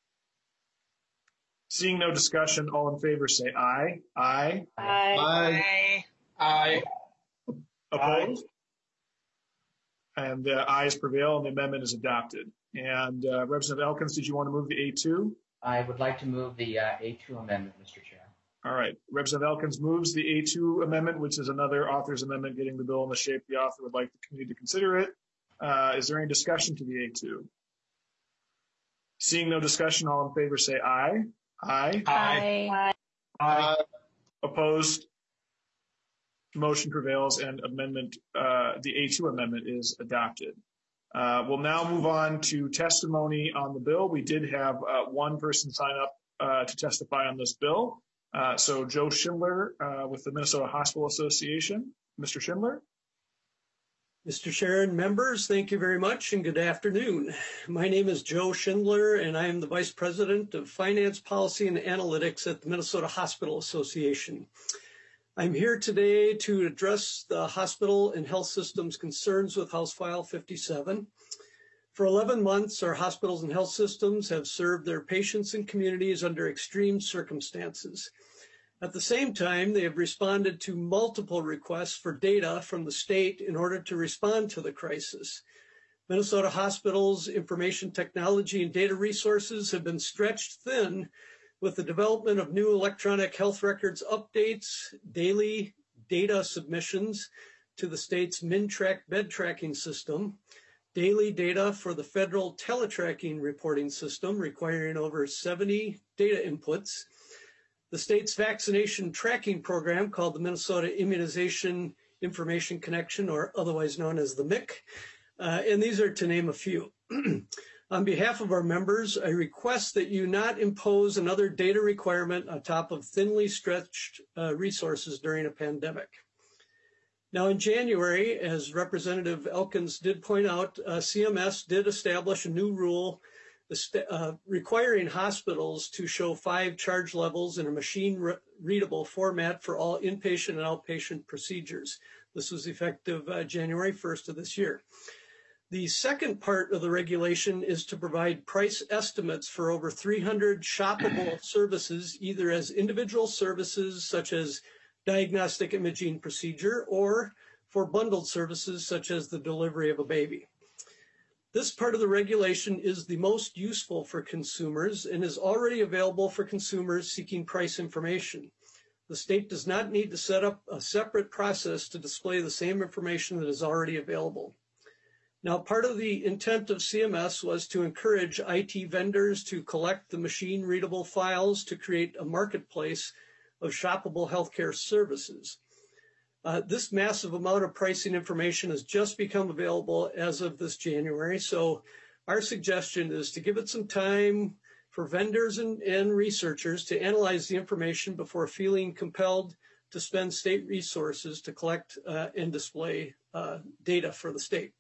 A: Seeing no discussion, all in favor say aye. Aye.
F: Aye.
D: Aye. Aye.
A: Opposed? And the ayes prevail and the amendment is adopted. And uh, Representative Elkins, did you want to move the A two?
G: I would like to move the uh, A two amendment, Mister Chair.
A: All right. Representative Elkins moves the A two amendment, which is another author's amendment, getting the bill in the shape the author would like the committee to consider it. Uh, is there any discussion to the A two? Seeing no discussion, all in favor say aye. Aye.
C: Aye. Aye.
D: Aye.
A: Opposed? Motion prevails and amendment, uh, the A two amendment is adopted. Uh, we'll now move on to testimony on the bill. We did have uh, one person sign up uh, to testify on this bill. Uh, so Joe Schindler uh, with the Minnesota Hospital Association. Mister Schindler.
L: Mister Chair and members, thank you very much and good afternoon. My name is Joe Schindler and I am the Vice President of Finance, Policy, and Analytics at the Minnesota Hospital Association. I'm here today to address the hospital and health system's concerns with House File fifty-seven. For eleven months, our hospitals and health systems have served their patients and communities under extreme circumstances. At the same time, they have responded to multiple requests for data from the state in order to respond to the crisis. Minnesota hospitals' information technology and data resources have been stretched thin with the development of new electronic health records updates, daily data submissions to the state's MinTrack bed tracking system, daily data for the federal teletracking reporting system requiring over seventy data inputs, the state's vaccination tracking program called the Minnesota Immunization Information Connection, or otherwise known as the M I C, uh, and these are to name a few. On behalf of our members, I request that you not impose another data requirement on top of thinly stretched uh, resources during a pandemic. Now, in January, as Representative Elkins did point out, uh, C M S did establish a new rule uh, requiring hospitals to show five charge levels in a machine-readable format for all inpatient and outpatient procedures. This was effective uh, January first of this year. The second part of the regulation is to provide price estimates for over three hundred shoppable services, either as individual services such as diagnostic imaging procedure or for bundled services such as the delivery of a baby. This part of the regulation is the most useful for consumers and is already available for consumers seeking price information. The state does not need to set up a separate process to display the same information that is already available. Now, part of the intent of C M S was to encourage I T vendors to collect the machine-readable files to create a marketplace of shoppable healthcare services. Uh, this massive amount of pricing information has just become available as of this January, so our suggestion is to give it some time for vendors and, and researchers to analyze the information before feeling compelled to spend state resources to collect uh, and display uh, data for the state.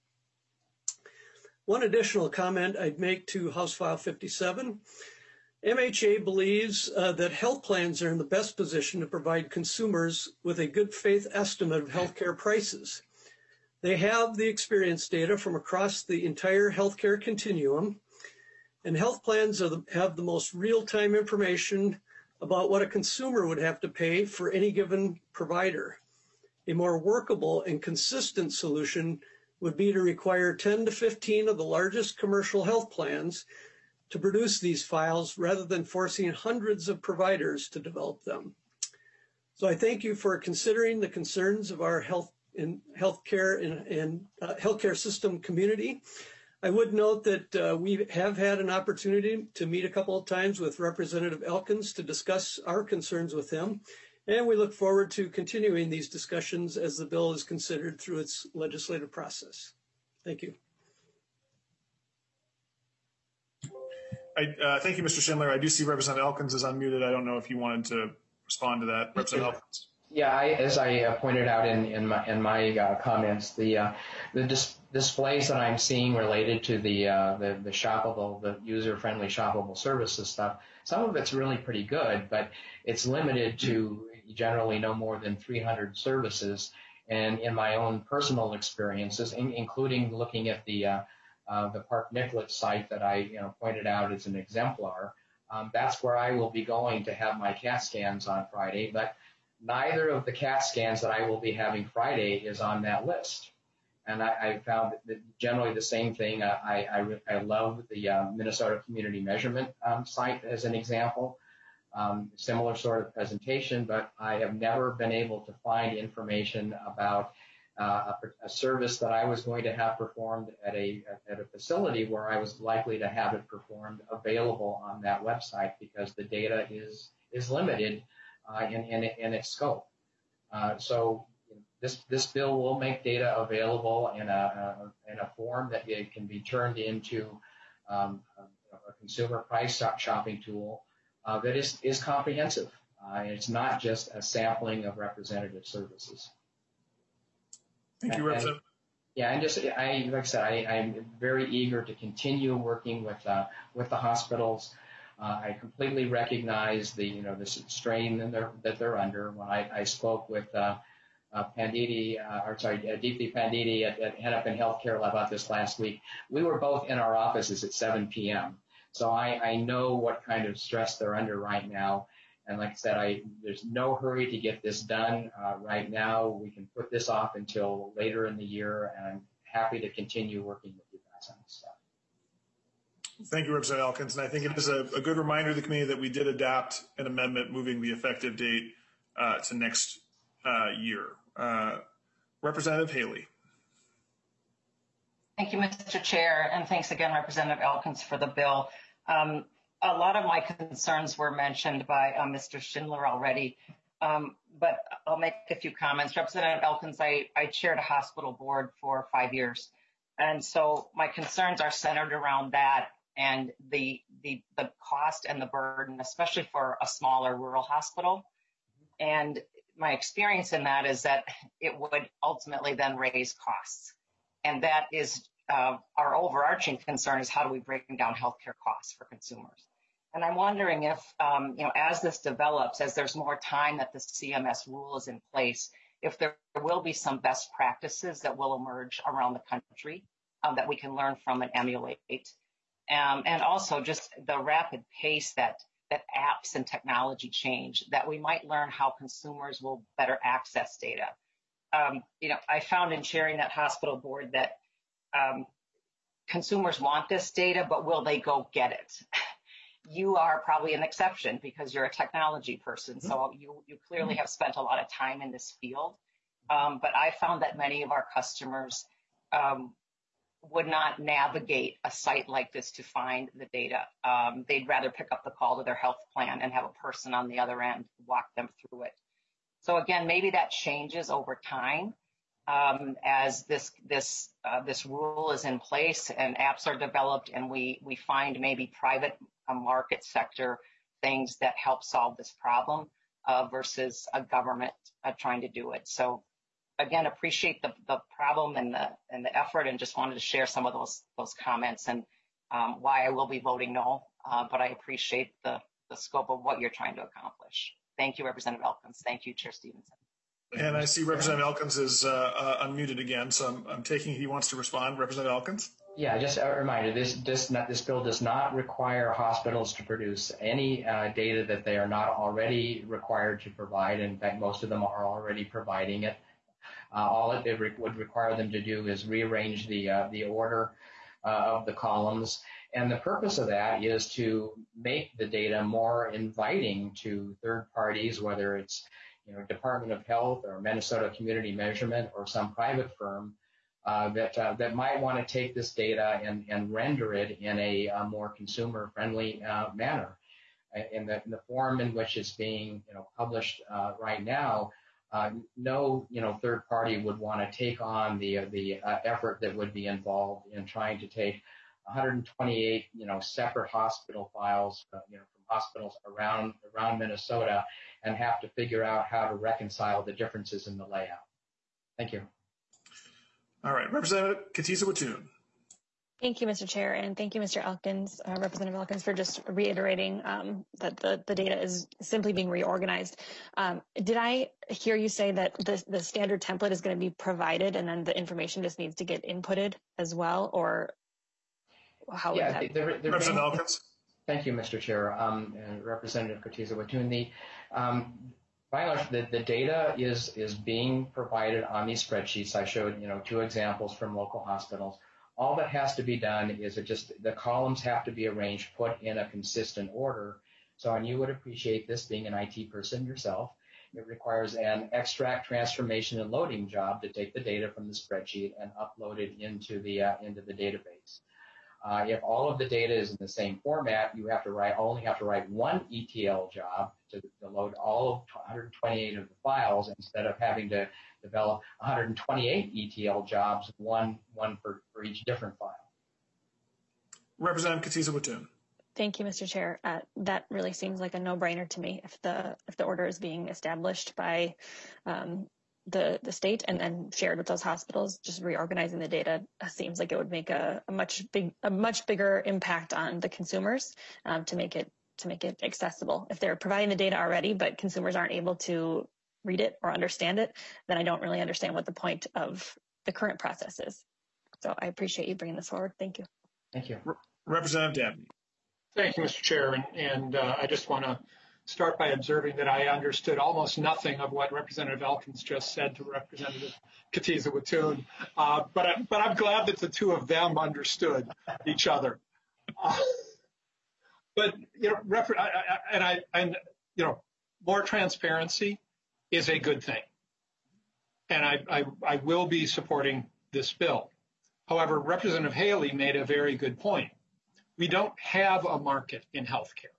L: One additional comment I'd make to House File fifty-seven. M H A believes uh, that health plans are in the best position to provide consumers with a good faith estimate of healthcare prices. They have the experience data from across the entire healthcare continuum, and health plans are the, have the most real-time information about what a consumer would have to pay for any given provider. A more workable and consistent solution would be to require ten to fifteen of the largest commercial health plans to produce these files rather than forcing hundreds of providers to develop them. So I thank you for considering the concerns of our health in healthcare and, and uh, healthcare system community. I would note that uh, we have had an opportunity to meet a couple of times with Representative Elkins to discuss our concerns with him, and we look forward to continuing these discussions as the bill is considered through its legislative process. Thank you.
A: I, uh, thank you, Mister Schindler. I do see Representative Elkins is unmuted. I don't know if you wanted to respond to that. Representative Elkins.
G: Yeah, I, as I uh, pointed out in, in my, in my uh, comments, the uh, the dis displays that I'm seeing related to the, uh, the the shoppable, the user-friendly shoppable services stuff, some of it's really pretty good, but it's limited to generally no more than three hundred services. And in my own personal experiences, in, including looking at the uh, uh, the Park Nicollet site that I you know pointed out as an exemplar, um, that's where I will be going to have my CAT scans on Friday. But neither of the CAT scans that I will be having Friday is on that list. And I, I found that generally the same thing. Uh, I, I, I love the uh, Minnesota Community Measurement um, site as an example. Um, similar sort of presentation, but I have never been able to find information about uh, a, a service that I was going to have performed at a at a facility where I was likely to have it performed available on that website because the data is is limited uh, in, in in its scope. Uh, so this this bill will make data available in a, a in a form that it can be turned into um, a, a consumer price shopping tool. Uh, that is, is comprehensive. Uh, it's not just a sampling of representative services.
A: Thank you, Representative.
G: Yeah, and just I like I said, I, I'm very eager to continue working with uh, with the hospitals. Uh, I completely recognize the you know the strain that they're that they're under. When I, I spoke with uh, uh, Panditi, uh, or sorry, uh, Deepthi Panditi at, at Hennepin Healthcare about this last week, we were both in our offices at seven p m So I, I know what kind of stress they're under right now. And like I said, I, there's no hurry to get this done uh, right now. We can put this off until later in the year, and I'm happy to continue working with you guys on this stuff.
A: Thank you, Representative Elkins. And I think it is a, a good reminder to the committee that we did adopt an amendment moving the effective date uh, to next uh, year. Uh, Representative Haley.
E: Thank you, Mister Chair, and thanks again, Representative Elkins, for the bill. Um, a lot of my concerns were mentioned by uh, Mister Schindler already, um, but I'll make a few comments. Representative Elkins, I, I chaired a hospital board for five years, and so my concerns are centered around that and the, the, the cost and the burden, especially for a smaller rural hospital. And my experience in that is that it would ultimately then raise costs. And that is uh, our overarching concern is how do we bring down healthcare costs for consumers? And I'm wondering if, um, you know, as this develops, as there's more time that the C M S rule is in place, if there will be some best practices that will emerge around the country um, that we can learn from and emulate. Um, and also just the rapid pace that, that apps and technology change, that we might learn how consumers will better access data. Um, you know, I found in chairing that hospital board that um, consumers want this data, but will they go get it? You are probably an exception because you're a technology person, so you, you clearly have spent a lot of time in this field. Um, but I found that many of our customers um, would not navigate a site like this to find the data. Um, they'd rather pick up the call to their health plan and have a person on the other end walk them through it. So again, maybe that changes over time um, as this this uh, this rule is in place and apps are developed, and we we find maybe private uh, market sector things that help solve this problem uh, versus a government uh, trying to do it. So again, appreciate the the problem and the and the effort, and just wanted to share some of those those comments and um, why I will be voting no. Uh, but I appreciate the the scope of what you're trying to accomplish. Thank you, Representative Elkins. Thank you, Chair Stevenson.
A: And I see Representative Elkins is uh, uh, unmuted again, so I'm, I'm taking he wants to respond. Representative Elkins?
G: Yeah, just a reminder, this, this, not, this bill does not require hospitals to produce any uh, data that they are not already required to provide. In fact, most of them are already providing it. Uh, all it, it re- would require them to do is rearrange the, uh, the order uh, of the columns. And the purpose of that is to make the data more inviting to third parties, whether it's you know, Department of Health or Minnesota Community Measurement or some private firm uh, that uh, that might want to take this data and, and render it in a, a more consumer-friendly uh, manner. In the, in the form in which it's being you know, published uh, right now, uh, no you know, third party would want to take on the, the uh, effort that would be involved in trying to take one hundred twenty-eight you know, separate hospital files uh, you know, from hospitals around around Minnesota and have to figure out how to reconcile the differences in the layout. Thank you.
A: All right, Representative Katiza Watoon.
C: Thank you, Mister Chair, and thank you, Mister Elkins, uh, Representative Elkins, for just reiterating um, that the, the data is simply being reorganized. Um, did I hear you say that the, the standard template is going to be provided and then the information just needs to get inputted as well, or how
G: yeah,
C: would that?
G: The, the, the
A: Representative Elkins.
G: Thank you, Mister Chair. Um, and Representative Katiza Watoon. The, um, by and large, the, the data is is being provided on these spreadsheets. I showed you know two examples from local hospitals. All that has to be done is it just the columns have to be arranged, put in a consistent order. So, and you would appreciate this being an I T person yourself. It requires an extract, transformation, and loading job to take the data from the spreadsheet and upload it into the uh, into the database. Uh, if all of the data is in the same format, you have to write only have to write one E T L job to, to load all of one hundred twenty-eight of the files instead of having to develop one hundred twenty-eight E T L jobs, one one for, for each different file.
A: Representative Katiza Watoon.
C: Thank you, Mister Chair. Uh, that really seems like a no-brainer to me. If the if the order is being established by um, the the state and then shared with those hospitals, just reorganizing the data seems like it would make a, a much big a much bigger impact on the consumers um, to make it to make it accessible. If they're providing the data already, but consumers aren't able to read it or understand it, then I don't really understand what the point of the current process is. So I appreciate you bringing this forward. Thank you.
G: Thank you,
A: Re- Representative Dabney.
N: Thank you, Mister Chair, and, and uh, I just want to start by observing that I understood almost nothing of what Representative Elkins just said to Representative Katiza Watoon, uh, but, I, but I'm glad that the two of them understood each other. Uh, but, you know, refer- I, I, and I, and, you know, more transparency is a good thing. And I, I, I will be supporting this bill. However, Representative Haley made a very good point. We don't have a market in healthcare.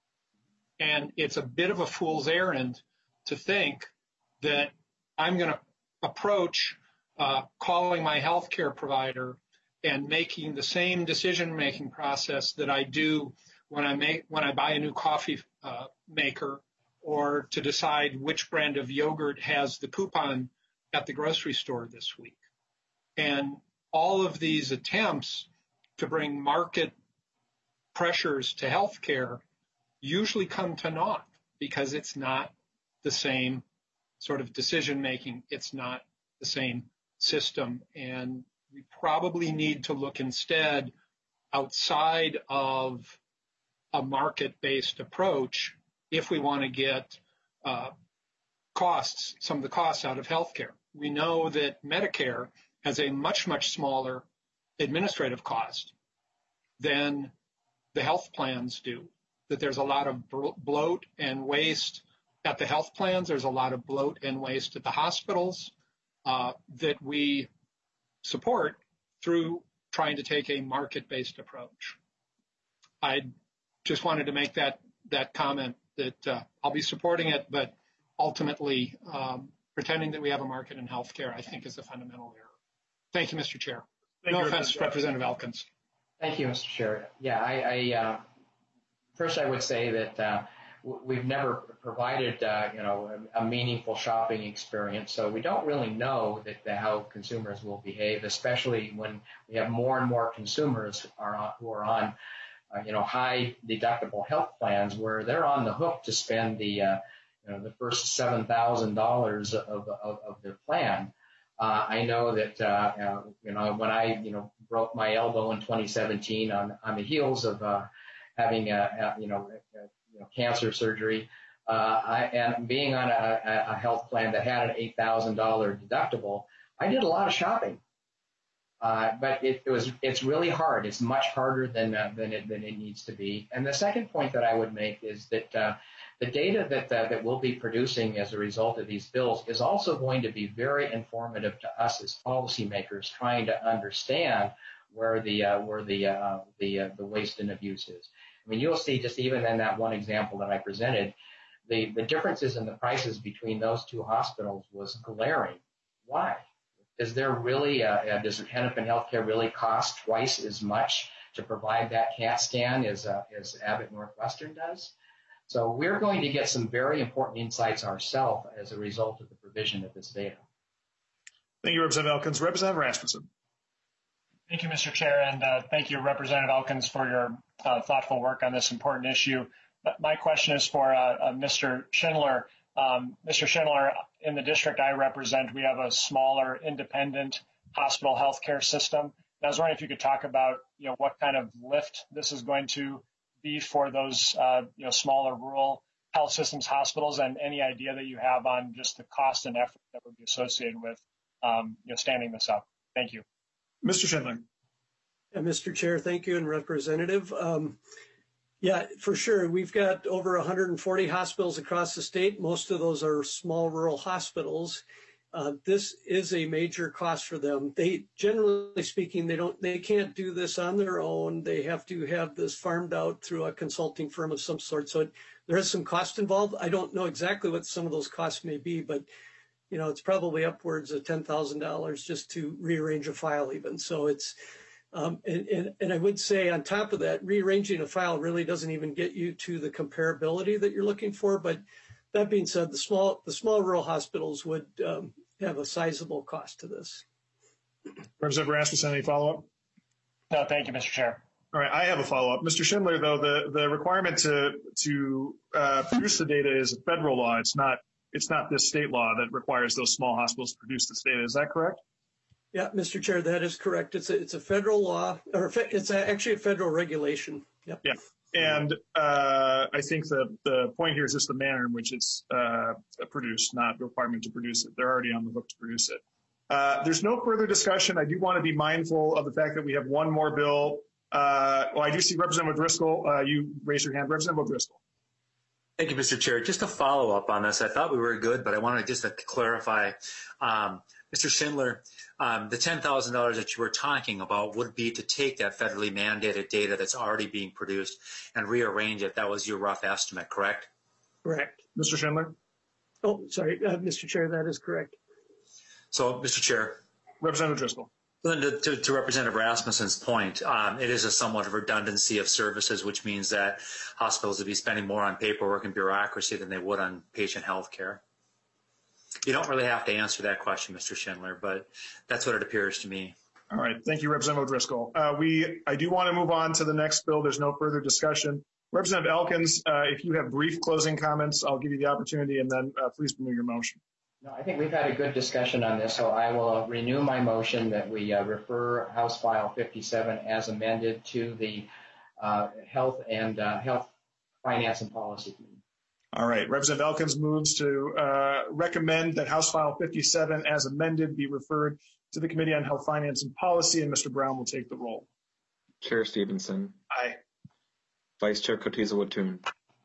N: And it's a bit of a fool's errand to think that I'm going to approach uh, calling my healthcare provider and making the same decision-making process that I do when I make when I buy a new coffee uh, maker, or to decide which brand of yogurt has the coupon at the grocery store this week. And all of these attempts to bring market pressures to healthcare usually come to naught because it's not the same sort of decision-making. It's not the same system. And we probably need to look instead outside of a market-based approach if we want to get uh, costs, some of the costs out of healthcare. We know that Medicare has a much, much smaller administrative cost than the health plans do, that there's a lot of bloat and waste at the health plans. There's a lot of bloat and waste at the hospitals uh, that we support through trying to take a market-based approach. I just wanted to make that, that comment that uh, I'll be supporting it, but ultimately um, pretending that we have a market in healthcare, I think, is a fundamental error. Thank you, Mister Chair.
A: Thank
N: no
A: you,
N: offense, Representative Elkins.
G: Thank you, Mister Chair. Yeah, I, I uh, first I would say that uh, w- we've never provided, uh, you know, a, a meaningful shopping experience, so we don't really know that, that how consumers will behave, especially when we have more and more consumers are on, who are on, uh, you know, high deductible health plans where they're on the hook to spend the, uh, you know, the first seven thousand dollars of, of, of their plan. Uh, I know that, uh, uh, you know, when I, you know, broke my elbow in twenty seventeen on, on the heels of, uh, having, a, a, you know, a, you know, cancer surgery, uh, I, and being on a, a health plan that had an eight thousand dollars deductible, I did a lot of shopping. Uh, but it, it was, it's really hard. It's much harder than, uh, than it, than it needs to be. And the second point that I would make is that, uh, the data that, uh, that we'll be producing as a result of these bills is also going to be very informative to us as policymakers trying to understand where the, uh, where the, uh, the, uh, the waste and abuse is. I mean, you'll see just even in that one example that I presented, the, the differences in the prices between those two hospitals was glaring. Why? Is there really, uh, does Hennepin Healthcare really cost twice as much to provide that CAT scan as, uh, as Abbott Northwestern does? So we're going to get some very important insights ourselves as a result of the provision of this data.
A: Thank you, Representative Elkins. Representative Rasmussen.
O: Thank you, Mister Chair, and uh, thank you, Representative Elkins, for your uh, thoughtful work on this important issue. But my question is for uh, uh, Mister Schindler. Um, Mister Schindler, in the district I represent, we have a smaller independent hospital healthcare system. And I was wondering if you could talk about, you know, what kind of lift this is going to be for those, uh, you know, smaller rural health systems hospitals, and any idea that you have on just the cost and effort that would be associated with, um, you know, standing this up. Thank you.
A: Mister Schindler.
L: Yeah, Mister Chair, thank you, and Representative. Um, yeah, for sure. We've got over one hundred forty hospitals across the state. Most of those are small rural hospitals. Uh, this is a major cost for them. They, generally speaking, they don't, they can't do this on their own. They have to have this farmed out through a consulting firm of some sort. So it, there is some cost involved. I don't know exactly what some of those costs may be, but you know, it's probably upwards of ten thousand dollars just to rearrange a file even. So it's, um, and, and, and I would say on top of that, rearranging a file really doesn't even get you to the comparability that you're looking for. But that being said, the small, the small rural hospitals would um, have a sizable cost to this.
A: Representative Rasmussen, any follow-up?
O: No, thank you, Mister Chair.
A: All right, I have a follow-up. Mister Schindler, though, the, the requirement to, to uh, produce the data is a federal law. It's not It's not this state law that requires those small hospitals to produce this data. Is that correct?
L: Yeah, Mister Chair, that is correct. It's a, it's a federal law, or it's a, actually a federal regulation. Yep.
A: Yeah. And uh, I think the, the point here is just the manner in which it's uh, produced, not the requirement to produce it. They're already on the hook to produce it. Uh, there's no further discussion. I do want to be mindful of the fact that we have one more bill. Uh, well, I do see Representative O'Driscoll. Uh, you raise your hand. Representative O'Driscoll.
P: Thank you, Mister Chair. Just a follow-up on this. I thought we were good, but I wanted just to clarify. Um, Mister Schindler, um, the ten thousand dollars that you were talking about would be to take that federally mandated data that's already being produced and rearrange it. That was your rough estimate, correct?
L: Correct.
A: Mister Schindler?
L: Oh, sorry, uh, Mister Chair, that is correct.
P: So, Mister Chair.
A: Representative Driscoll.
P: To, to, to Representative Rasmussen's point, um, it is a somewhat of redundancy of services, which means that hospitals would be spending more on paperwork and bureaucracy than they would on patient health care. You don't really have to answer that question, Mister Schindler, but that's what it appears to me.
A: All right. Thank you, Representative O'Driscoll. Uh, we, I do want to move on to the next bill. There's no further discussion. Representative Elkins, uh, if you have brief closing comments, I'll give you the opportunity, and then uh, please renew your motion.
G: No, I think we've had a good discussion on this, so I will renew my motion that we uh, refer House File fifty-seven as amended to the uh, Health and uh, Health Finance and Policy Committee.
A: All right. Representative Elkins moves to uh, recommend that House File fifty-seven as amended be referred to the Committee on Health, Finance, and Policy, and Mister Brown will take the roll.
B: Chair Stevenson.
A: Aye.
B: Vice Chair Cotiza-Wattoon.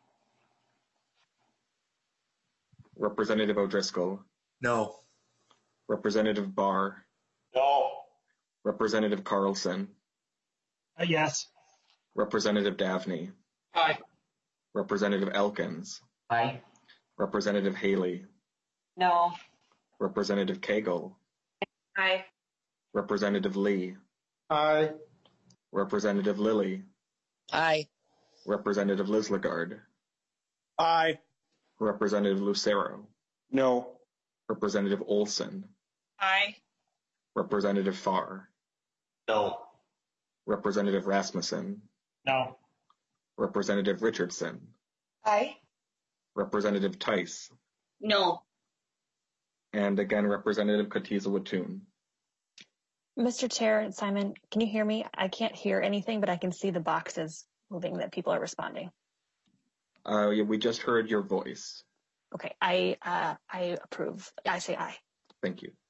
B: Representative O'Driscoll.
P: No.
B: Representative Barr.
M: No.
B: Representative Carlson.
O: Uh, yes.
B: Representative Davnie.
N: Aye.
B: Representative Elkins.
G: Aye.
B: Representative Haley.
E: No.
B: Representative Cagle.
F: Aye.
B: Representative Lee.
F: Aye.
B: Representative Lilly.
F: Aye.
B: Representative Lislegard.
F: Aye.
B: Representative Lucero.
K: No.
B: Representative Olson.
F: Aye.
B: Representative Farr.
M: No.
B: Representative Rasmussen.
O: No.
B: Representative Richardson.
F: Aye.
B: Representative Tice.
F: No.
B: And again, Representative Cotiza-Wattoon.
C: Mister Chair, Simon, can you hear me? I can't hear anything, but I can see the boxes moving that people are responding.
B: Uh, yeah, we just heard your voice.
C: Okay, I uh, I approve. I say aye.
B: Thank you.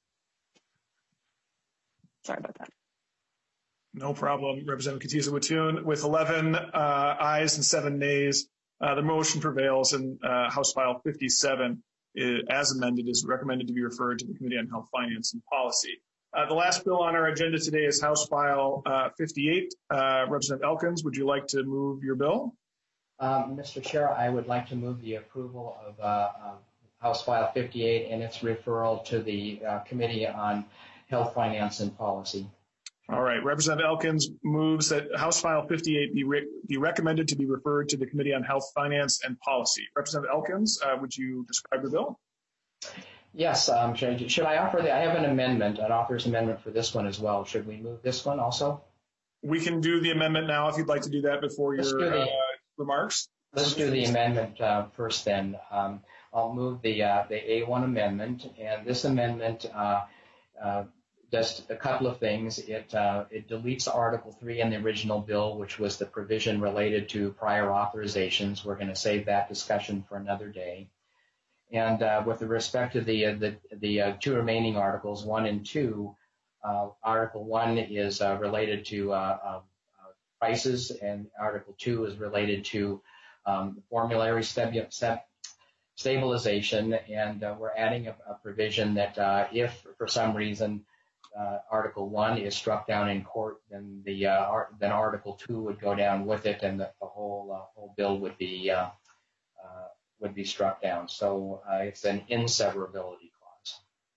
C: Sorry about that.
A: No problem, Representative Cotiza-Wattoon. With eleven uh, ayes and seven nays, uh, the motion prevails, and uh, House File fifty-seven, is, as amended, is recommended to be referred to the Committee on Health, Finance, and Policy. Uh, the last bill on our agenda today is House File uh, fifty-eight. Uh, Representative Elkins, would you like to move your bill?
G: Um, Mister Chair, I would like to move the approval of uh, uh, House File fifty-eight and its referral to the uh, Committee on Health, Finance, and Policy.
A: All right. Representative Elkins moves that House File fifty-eight be, re- be recommended to be referred to the Committee on Health, Finance, and Policy. Representative Elkins, uh, would you describe the bill?
G: Yes. Um, should, should I offer the, I have an amendment, an author's amendment for this one as well. Should we move this one also?
A: We can do the amendment now if you'd like to do that before
G: Let's
A: your
G: do the,
A: uh, remarks.
G: Let's do the amendment uh, first then. Um, I'll move the uh, the A one amendment, and this amendment uh, uh, does a couple of things. It uh, it deletes Article three in the original bill, which was the provision related to prior authorizations. We're going to save that discussion for another day. And uh, with respect to the uh, the, the uh, two remaining articles, one and two, uh, Article one is uh, related to uh, uh, prices, and Article two is related to um, formulary stabi- step stabilization, and uh, we're adding a, a provision that uh, if for some reason uh, Article one is struck down in court, then the uh, art, then Article two would go down with it, and the, the whole uh, whole bill would be uh, uh, would be struck down. So uh, it's an inseverability clause.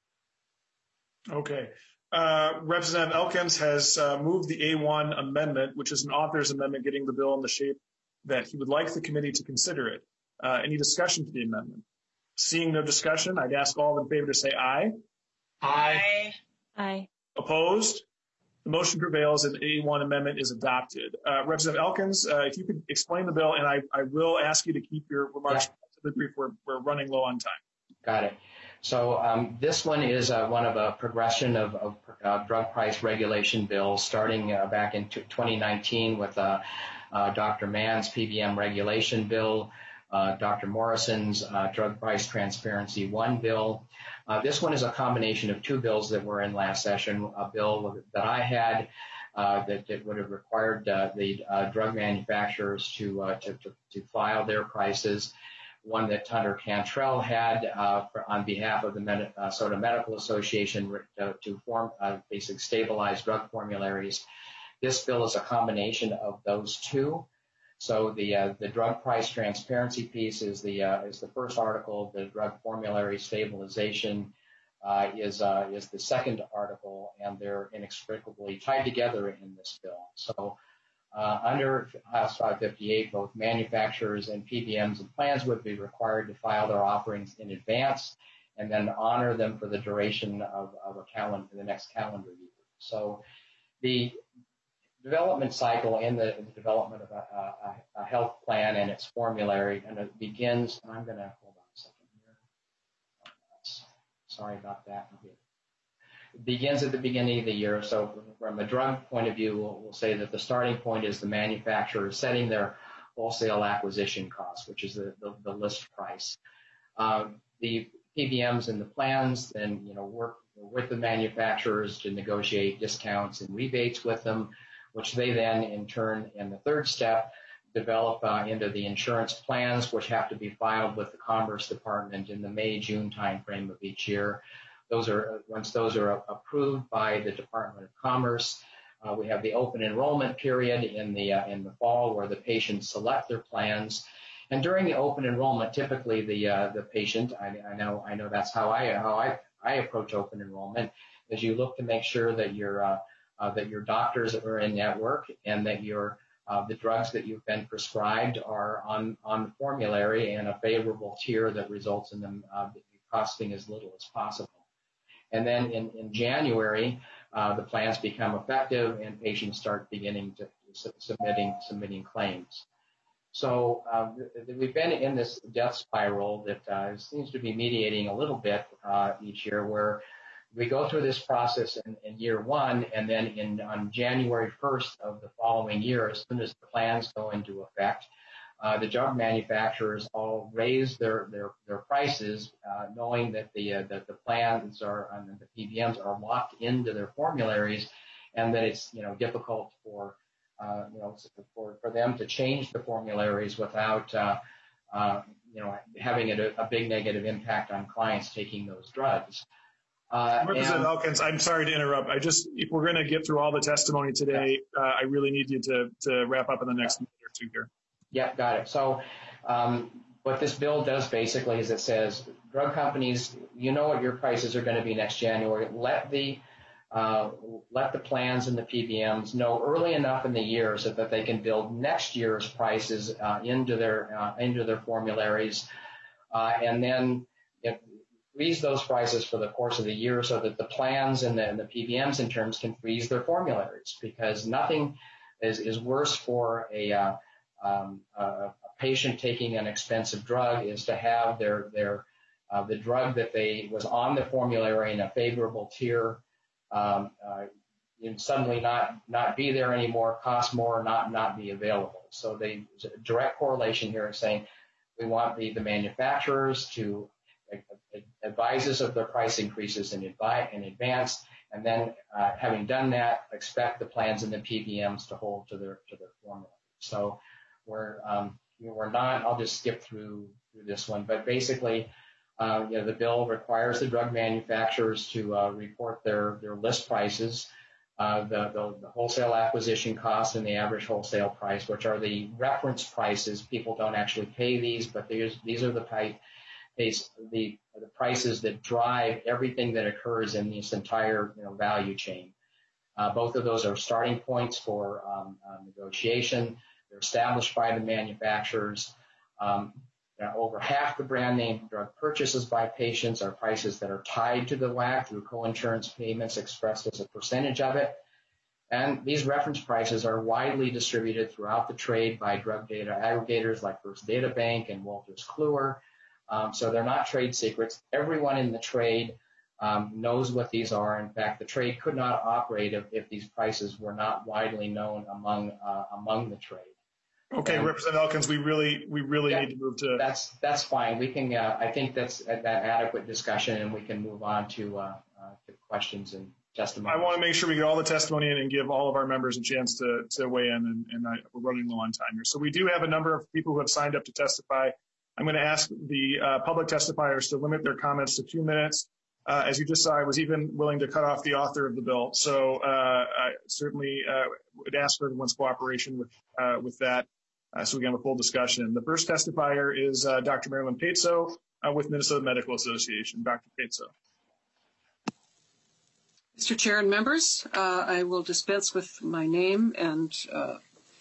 A: Okay. Uh, Representative Elkins has uh, moved the A one amendment, which is an author's amendment, getting the bill in the shape that he would like the committee to consider it. Uh, any discussion to the amendment? Seeing no discussion, I'd ask all in favor to say aye.
N: Aye.
C: Aye.
A: Opposed? The motion prevails and the A one amendment is adopted. Uh, Representative Elkins, uh, if you could explain the bill, and I, I will ask you to keep your remarks
G: Yeah.
A: brief. We're, we're running low on time.
G: Got it. So um, this one is uh, one of a progression of, of uh, drug price regulation bills starting uh, back in twenty nineteen with uh, uh, Doctor Mann's P B M regulation bill, uh, Doctor Morrison's uh, drug price transparency one bill. Uh, this one is a combination of two bills that were in last session, a bill that I had uh, that, that would have required uh, the uh, drug manufacturers to, uh, to, to, to file their prices, one that Hunter Cantrell had uh, for, on behalf of the Minnesota Medical Association uh, to form uh, basic stabilized drug formularies. This bill is a combination of those two. So the uh, the drug price transparency piece is the uh, is the first article, the drug formulary stabilization uh, is uh, is the second article, and they're inextricably tied together in this bill. So uh, under House five fifty-eight, both manufacturers and P B Ms and plans would be required to file their offerings in advance and then honor them for the duration of, of a calendar, the next calendar year. So the development cycle in the, in the development of a, a, a health plan and its formulary, and it begins, and I'm going to, hold on a second here. Sorry about that. It begins at the beginning of the year. So from a drug point of view, we'll, we'll say that the starting point is the manufacturer setting their wholesale acquisition cost, which is the, the, the list price. Um, the P B Ms and the plans then, you know, work with the manufacturers to negotiate discounts and rebates with them, which they then, in turn, in the third step, develop uh, into the insurance plans, which have to be filed with the Commerce Department in the May, June timeframe of each year. Those are, once those are approved by the Department of Commerce, uh, we have the open enrollment period in the uh, in the fall, where the patients select their plans. And during the open enrollment, typically the uh, the patient, I, I know I know that's how I how I, I approach open enrollment, is you look to make sure that your uh, uh, that your doctors are in network and that your uh, the drugs that you've been prescribed are on on the formulary and a favorable tier that results in them uh, costing as little as possible. And then in, in January, uh, the plans become effective and patients start beginning to su- submitting submitting claims. So uh, we've been in this death spiral that uh, seems to be mediating a little bit uh, each year, where we go through this process in, in year one, and then in on January first of the following year, as soon as the plans go into effect, uh, the drug manufacturers all raise their their, their prices, uh, knowing that the uh, that the plans are and the P B Ms are locked into their formularies, and that it's you know difficult for Uh, you know, for, for them to change the formularies without, uh, uh, you know, having a, a big negative impact on clients taking those drugs. Uh,
A: Representative Elkins, I'm sorry to interrupt. I just, if we're going to get through all the testimony today, uh, I really need you to, to wrap up in the next minute or two here.
G: Yeah, got it. So um, what this bill does basically is it says, drug companies, you know what your prices are going to be next January. Let the Uh, let the plans and the P B Ms know early enough in the year so that they can build next year's prices uh, into their uh, into their formularies, uh, and then it, freeze those prices for the course of the year so that the plans and the, and the P B Ms in terms can freeze their formularies, because nothing is, is worse for a, uh, um, a, a patient taking an expensive drug is to have their their uh, the drug that they was on the formulary in a favorable tier Um, uh, and suddenly not not be there anymore, cost more, not not be available. So they, there's a direct correlation here of saying we want the, the manufacturers to uh, advise us of their price increases in, advi- in advance, and then uh, having done that, expect the plans and the P B Ms to hold to their to their formula. So we're um, you know, we're not. I'll just skip through through this one, but basically. Uh, you know, the bill requires the drug manufacturers to uh, report their, their list prices, uh, the, the, the wholesale acquisition cost and the average wholesale price, which are the reference prices. People don't actually pay these, but these, these are the, price, the, the prices that drive everything that occurs in this entire you know, value chain. Uh, both of those are starting points for um, uh, negotiation. They're established by the manufacturers. Um, Now, over half the brand name drug purchases by patients are prices that are tied to the W A C through coinsurance payments expressed as a percentage of it. And these reference prices are widely distributed throughout the trade by drug data aggregators like First Data Bank and Wolters Kluwer. Um, so they're not trade secrets. Everyone in the trade um, knows what these are. In fact, the trade could not operate if, if these prices were not widely known among uh, among the trade.
A: Okay, um, Representative Elkins, we really, we really
G: yeah,
A: need to move to.
G: That's that's fine. We can. Uh, I think that's uh, that adequate discussion, and we can move on to, uh, uh, to questions and testimony.
A: I want to make sure we get all the testimony in and give all of our members a chance to to weigh in, and, and I, we're running low on time here. So we do have a number of people who have signed up to testify. I'm going to ask the uh, public testifiers to limit their comments to two minutes. Uh, as you just saw, I was even willing to cut off the author of the bill. So uh, I certainly uh, would ask for everyone's cooperation with uh, with that. Uh, so we can have a full discussion. The first testifier is uh, Doctor Marilyn Paetzo uh, with Minnesota Medical Association. Doctor Paetzo.
I: Mister Chair and members, uh, I will dispense with my name and uh,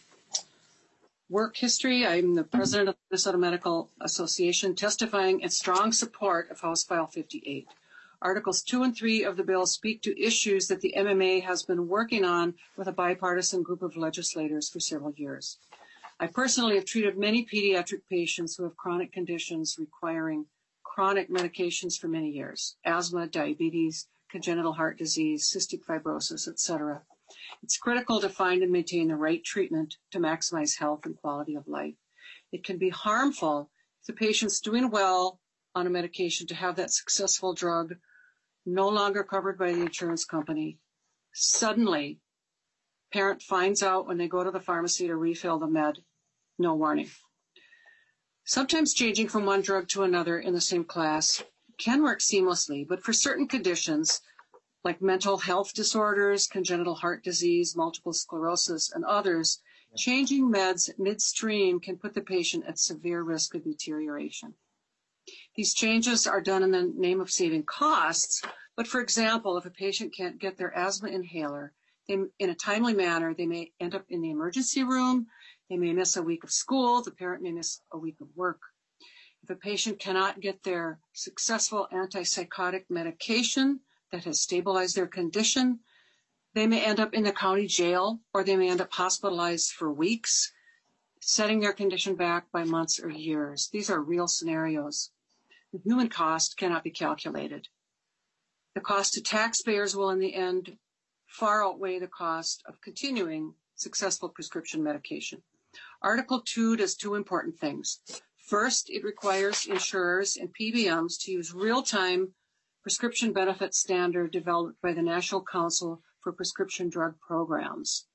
I: work history. I'm the president of the Minnesota Medical Association, testifying in strong support of House File fifty-eight. Articles two and three of the bill speak to issues that the M M A has been working on with a bipartisan group of legislators for several years. I personally have treated many pediatric patients who have chronic conditions requiring chronic medications for many years: asthma, diabetes, congenital heart disease, cystic fibrosis, et cetera. It's critical to find and maintain the right treatment to maximize health and quality of life. It can be harmful if the patient's doing well on a medication to have that successful drug no longer covered by the insurance company. Suddenly, parent finds out when they go to the pharmacy to refill the med, no warning. Sometimes changing from one drug to another in the same class can work seamlessly, but for certain conditions like mental health disorders, congenital heart disease, multiple sclerosis, and others, changing meds midstream can put the patient at severe risk of deterioration. These changes are done in the name of saving costs, but for example, if a patient can't get their asthma inhaler they, in a timely manner, they may end up in the emergency room, they may miss a week of school, the parent may miss a week of work. If a patient cannot get their successful antipsychotic medication that has stabilized their condition, they may end up in the county jail, or they may end up hospitalized for weeks, setting their condition back by months or years. These are real scenarios. The human cost cannot be calculated. The cost to taxpayers will in the end far outweigh the cost of continuing successful prescription medication. Article two does two important things. First, it requires insurers and P B Ms to use real-time prescription benefit standard developed by the National Council for Prescription Drug Programs.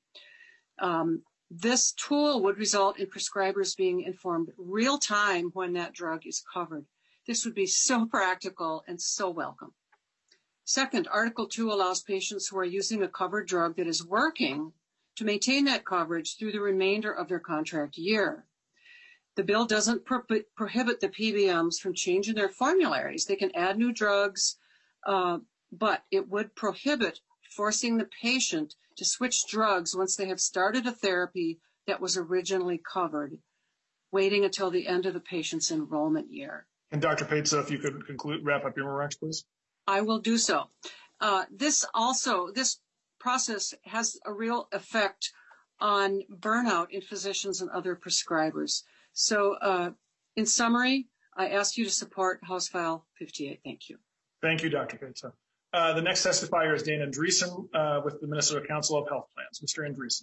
I: Um, this tool would result in prescribers being informed real-time when that drug is covered. This would be so practical and so welcome. Second, Article two allows patients who are using a covered drug that is working to maintain that coverage through the remainder of their contract year. The bill doesn't pro- prohibit the P B Ms from changing their formularies. They can add new drugs, uh, but it would prohibit forcing the patient to switch drugs once they have started a therapy that was originally covered, waiting until the end of the patient's enrollment year.
A: And Doctor Pezzo, if you could conclude, wrap up your remarks, please.
I: I will do so. Uh, this also, this process has a real effect on burnout in physicians and other prescribers. So uh, in summary, I ask you to support House File fifty-eight. Thank you.
A: Thank you, Doctor Pezzo. Uh, the next testifier is Dan Andreessen uh, with the Minnesota Council of Health Plans. Mister Andreessen.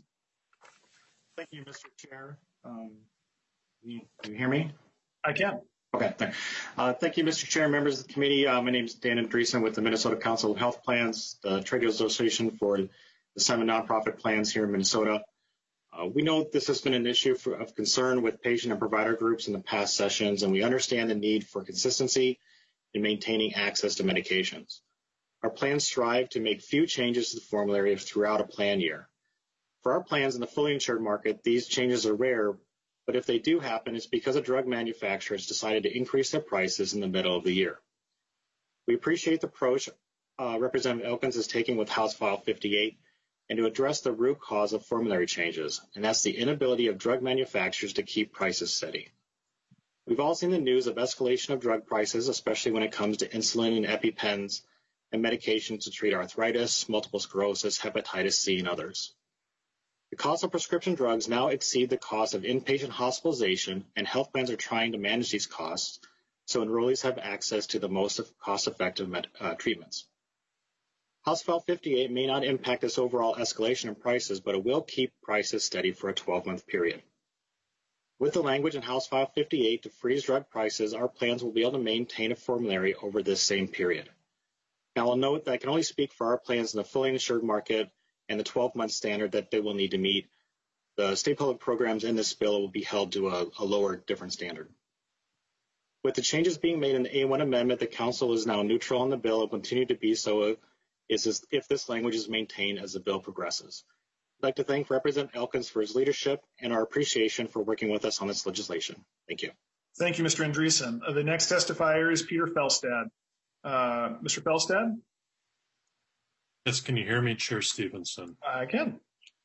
Q: Thank you, Mister Chair. Um, you, can you hear me?
A: I can.
Q: Okay. Uh, thank you, Mister Chair, members of the committee. Uh, my name is Dan Andreessen with the Minnesota Council of Health Plans, the trade association for the seven nonprofit plans here in Minnesota. Uh, we know this has been an issue for, of concern with patient and provider groups in the past sessions, and we understand the need for consistency in maintaining access to medications. Our plans strive to make few changes to the formulary throughout a plan year. For our plans in the fully insured market, these changes are rare, but if they do happen, it's because a drug manufacturer has decided to increase their prices in the middle of the year. We appreciate the approach uh, Representative Elkins is taking with House File fifty-eight and to address the root cause of formulary changes, and that's the inability of drug manufacturers to keep prices steady. We've all seen the news of escalation of drug prices, especially when it comes to insulin and EpiPens and medications to treat arthritis, multiple sclerosis, hepatitis C, and others. The cost of prescription drugs now exceed the cost of inpatient hospitalization, and health plans are trying to manage these costs so enrollees have access to the most cost-effective uh, treatments. House File fifty-eight may not impact this overall escalation in prices, but it will keep prices steady for a twelve-month period. With the language in House File fifty-eight to freeze drug prices, our plans will be able to maintain a formulary over this same period. Now, I'll note that I can only speak for our plans in the fully insured market and the twelve-month standard that they will need to meet. The state public programs in this bill will be held to a, a lower, different standard. With the changes being made in the A one amendment, the Council is now neutral on the bill and will continue to be so if this language is maintained as the bill progresses. I'd like to thank Representative Elkins for his leadership and our appreciation for working with us on this legislation. Thank you.
A: Thank you, Mister Andreessen. Uh, the next testifier is Peter Felstad. Uh, Mister Felstad?
R: Yes, can you hear me, Chair Stevenson?
A: I can.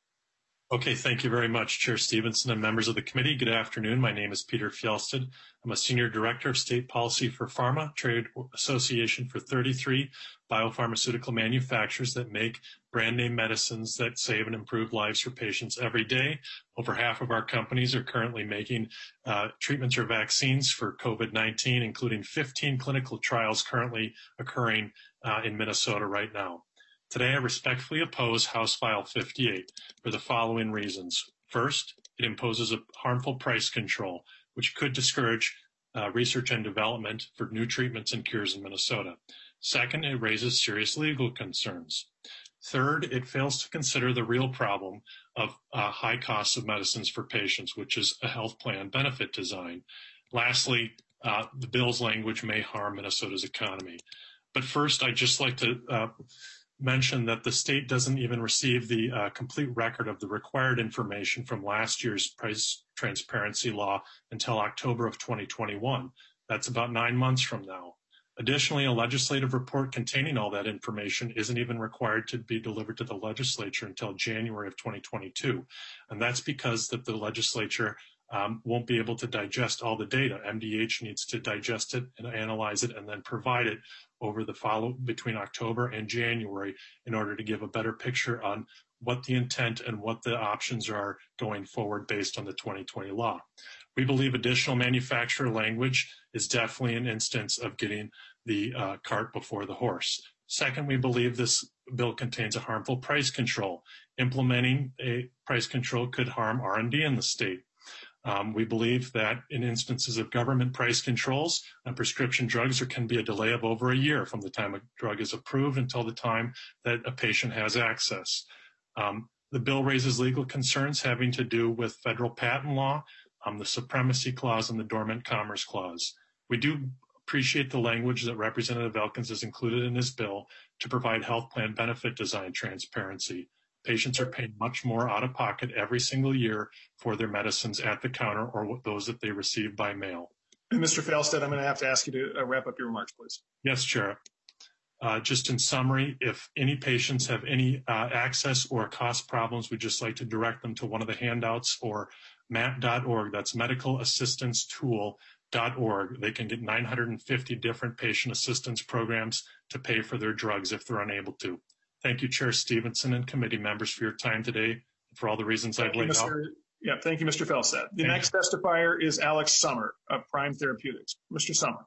R: Okay, thank you very much, Chair Stevenson and members of the committee. Good afternoon. My name is Peter Fjellsted. I'm a Senior Director of State Policy for Pharma, Trade Association for thirty-three biopharmaceutical manufacturers that make brand name medicines that save and improve lives for patients every day. Over half of our companies are currently making uh, treatments or vaccines for COVID nineteen, including fifteen clinical trials currently occurring uh, in Minnesota right now. Today, I respectfully oppose House File fifty-eight for the following reasons. First, it imposes a harmful price control, which could discourage uh, research and development for new treatments and cures in Minnesota. Second, it raises serious legal concerns. Third, it fails to consider the real problem of uh, high costs of medicines for patients, which is a health plan benefit design. Lastly, uh, the bill's language may harm Minnesota's economy. But first, I'd just like to uh, mention that the state doesn't even receive the uh, complete record of the required information from last year's price transparency law until October of twenty twenty-one. That's about nine months from now. Additionally, a legislative report containing all that information isn't even required to be delivered to the legislature until January of twenty twenty-two. And that's because that the legislature um, won't be able to digest all the data. M D H needs to digest it and analyze it and then provide it over the follow between October and January in order to give a better picture on what the intent and what the options are going forward based on the twenty twenty law. We believe additional manufacturer language is definitely an instance of getting the uh, cart before the horse. Second, we believe this bill contains a harmful price control. Implementing a price control could harm R and D in the state. Um, we believe that in instances of government price controls on prescription drugs, there can be a delay of over a year from the time a drug is approved until the time that a patient has access. Um, the bill raises legal concerns having to do with federal patent law, um, the Supremacy Clause, and the Dormant Commerce Clause. We do appreciate the language that Representative Elkins has included in his bill to provide health plan benefit design transparency. Patients are paying much more out of pocket every single year for their medicines at the counter or those that they receive by mail.
A: Mister Fjellsted, I'm going to have to ask you to uh, wrap up your remarks, please.
R: Yes, Chair. Uh, just in summary, if any patients have any uh, access or cost problems, we'd just like to direct them to one of the handouts or M A T dot org. That's medical assistance tool dot org. They can get nine hundred fifty different patient assistance programs to pay for their drugs if they're unable to. Thank you, Chair Stevenson and committee members for your time today, for all the reasons I've laid out.
A: Yeah, thank you, Mister Fjellsted. The
R: Thank
A: next you. testifier is Alex Sommer of Prime Therapeutics. Mister Sommer.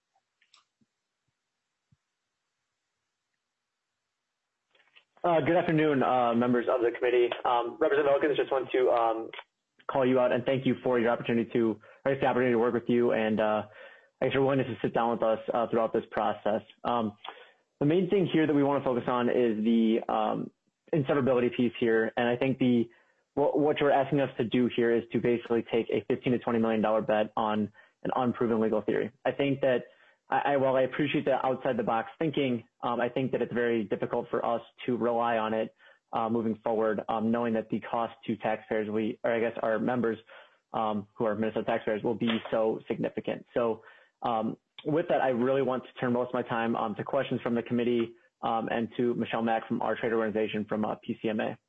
S: Uh, good afternoon, uh, members of the committee. Um, Representative Elkins, just want to um, call you out and thank you for your opportunity to, I guess, the opportunity to work with you and uh, I guess your willingness to sit down with us uh, throughout this process. Um, The main thing here that we want to focus on is the um, inseverability piece here, and I think the what, what you're asking us to do here is to basically take a fifteen to twenty million dollar bet on an unproven legal theory. I think that I, I while I appreciate the outside the box thinking, um, I think that it's very difficult for us to rely on it uh, moving forward, um, knowing that the cost to taxpayers, we or I guess our members um, who are Minnesota taxpayers, will be so significant. So. Um, With that, I really want to turn most of my time um, to questions from the committee um, and to Michelle Mack from our trade organization from uh, P C M A.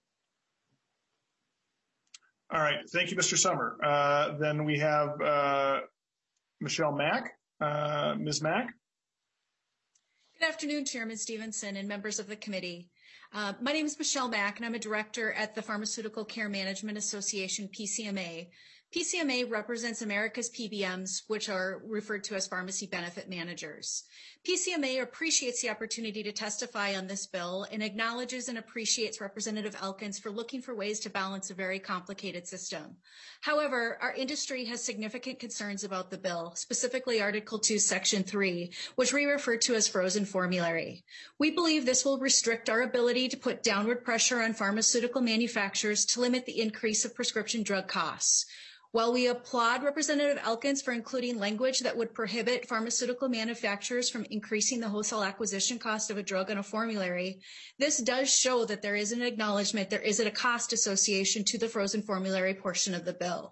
A: All right. Thank you, Mister Sommer. Uh, then we have uh, Michelle Mack. Uh, Miz Mack.
T: Good afternoon, Chairman Stevenson and members of the committee. Uh, my name is Michelle Mack, and I'm a director at the Pharmaceutical Care Management Association, P C M A. P C M A represents America's P B Ms, which are referred to as pharmacy benefit managers. P C M A appreciates the opportunity to testify on this bill and acknowledges and appreciates Representative Elkins for looking for ways to balance a very complicated system. However, our industry has significant concerns about the bill, specifically Article two, Section three, which we refer to as frozen formulary. We believe this will restrict our ability to put downward pressure on pharmaceutical manufacturers to limit the increase of prescription drug costs. While we applaud Representative Elkins for including language that would prohibit pharmaceutical manufacturers from increasing the wholesale acquisition cost of a drug on a formulary, this does show that there is an acknowledgement there is a cost association to the frozen formulary portion of the bill.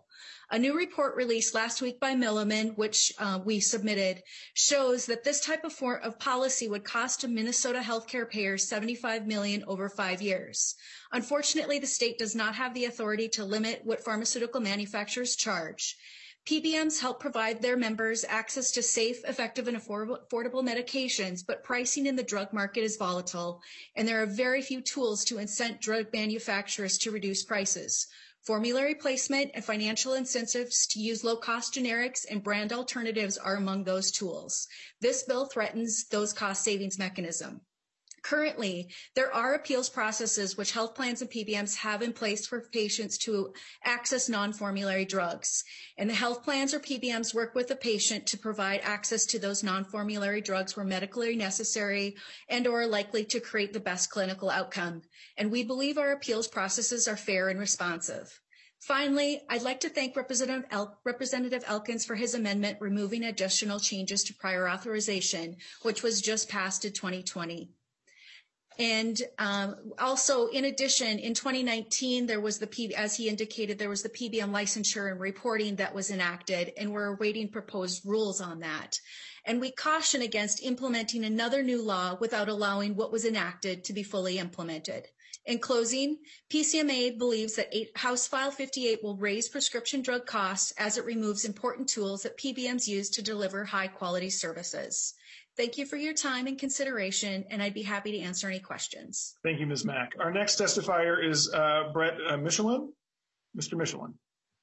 T: A new report released last week by Milliman, which uh, we submitted, shows that this type of, form of policy would cost Minnesota healthcare payers seventy-five million dollars over five years. Unfortunately, the state does not have the authority to limit what pharmaceutical manufacturers charge. P B Ms help provide their members access to safe, effective, and affordable, affordable medications, but pricing in the drug market is volatile, and there are very few tools to incent drug manufacturers to reduce prices. Formulary placement and financial incentives to use low-cost generics and brand alternatives are among those tools. This bill threatens those cost savings mechanisms. Currently, there are appeals processes which health plans and P B Ms have in place for patients to access non-formulary drugs. And the health plans or P B Ms work with the patient to provide access to those non-formulary drugs where medically necessary and or are likely to create the best clinical outcome. And we believe our appeals processes are fair and responsive. Finally, I'd like to thank Representative, El- Representative Elkins for his amendment removing additional changes to prior authorization, which was just passed in twenty twenty. And um, also, in addition, in twenty nineteen, there was the, P- as he indicated, there was the P B M licensure and reporting that was enacted, and we're awaiting proposed rules on that. And we caution against implementing another new law without allowing what was enacted to be fully implemented. In closing, P C M A believes that eight, House File fifty-eight will raise prescription drug costs as it removes important tools that P B Ms use to deliver high-quality services. Thank you for your time and consideration, and I'd be happy to answer any questions.
A: Thank you, Miz Mack. Our next testifier is uh, Brett uh, Michelin. Mister Michelin.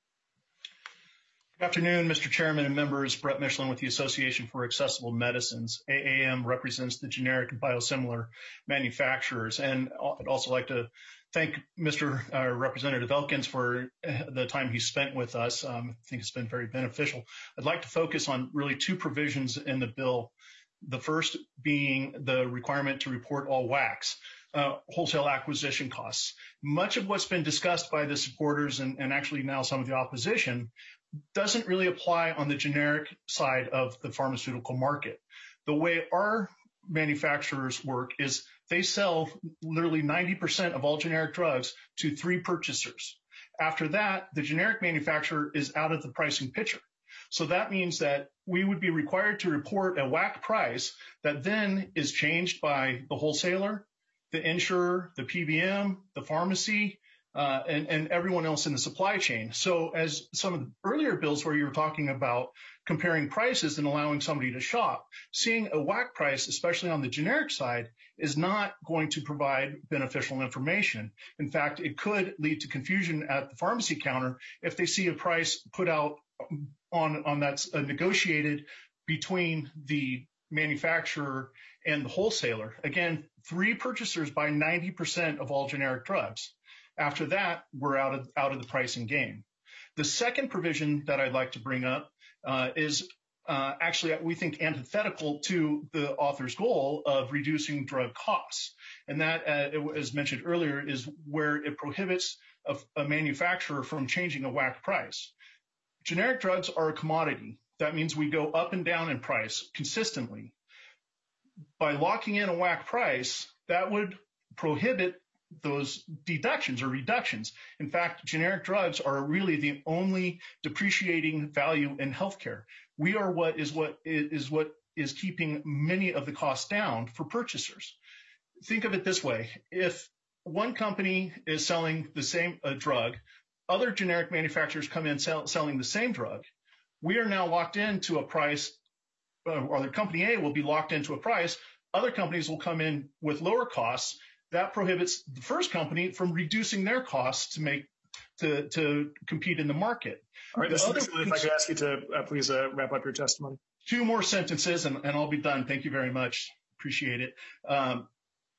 U: Good afternoon, Mister Chairman and members. Brett Michelin with the Association for Accessible Medicines. A A M represents the generic and biosimilar manufacturers. And I'd also like to thank Mister Uh, Representative Elkins for the time he spent with us. Um, I think it's been very beneficial. I'd like to focus on really two provisions in the bill. The first being the requirement to report all W A Cs, uh, wholesale acquisition costs. Much of what's been discussed by the supporters and, and actually now some of the opposition doesn't really apply on the generic side of the pharmaceutical market. The way our manufacturers work is they sell literally ninety percent of all generic drugs to three purchasers. After that, the generic manufacturer is out of the pricing picture. So that means that we would be required to report a W A C price that then is changed by the wholesaler, the insurer, the P B M, the pharmacy, uh, and, and everyone else in the supply chain. So as some of the earlier bills where you were talking about comparing prices and allowing somebody to shop, seeing a W A C price, especially on the generic side, is not going to provide beneficial information. In fact, it could lead to confusion at the pharmacy counter if they see a price put out on, on that's uh, negotiated between the manufacturer and the wholesaler. Again, three purchasers buy ninety percent of all generic drugs. After that, we're out of, out of the pricing game. The second provision that I'd like to bring up uh, is uh, actually, we think, antithetical to the author's goal of reducing drug costs. And that, uh, as mentioned earlier, is where it prohibits a, a manufacturer from changing a W A C price. Generic drugs are a commodity. That means we go up and down in price consistently. By locking in a W A C price, that would prohibit those deductions or reductions. In fact, generic drugs are really the only depreciating value in healthcare. We are what is what is what is keeping many of the costs down for purchasers. Think of it this way. If one company is selling the same uh, drug, other generic manufacturers come in sell, selling the same drug, we are now locked into a price, uh, or the company A will be locked into a price. Other companies will come in with lower costs. That prohibits the first company from reducing their costs to make to to compete in the market.
A: All right, Mister Michelin, if I could ask you to uh, please uh, wrap up your testimony.
U: Two more sentences, and, and I'll be done. Thank you very much. Appreciate it. Um,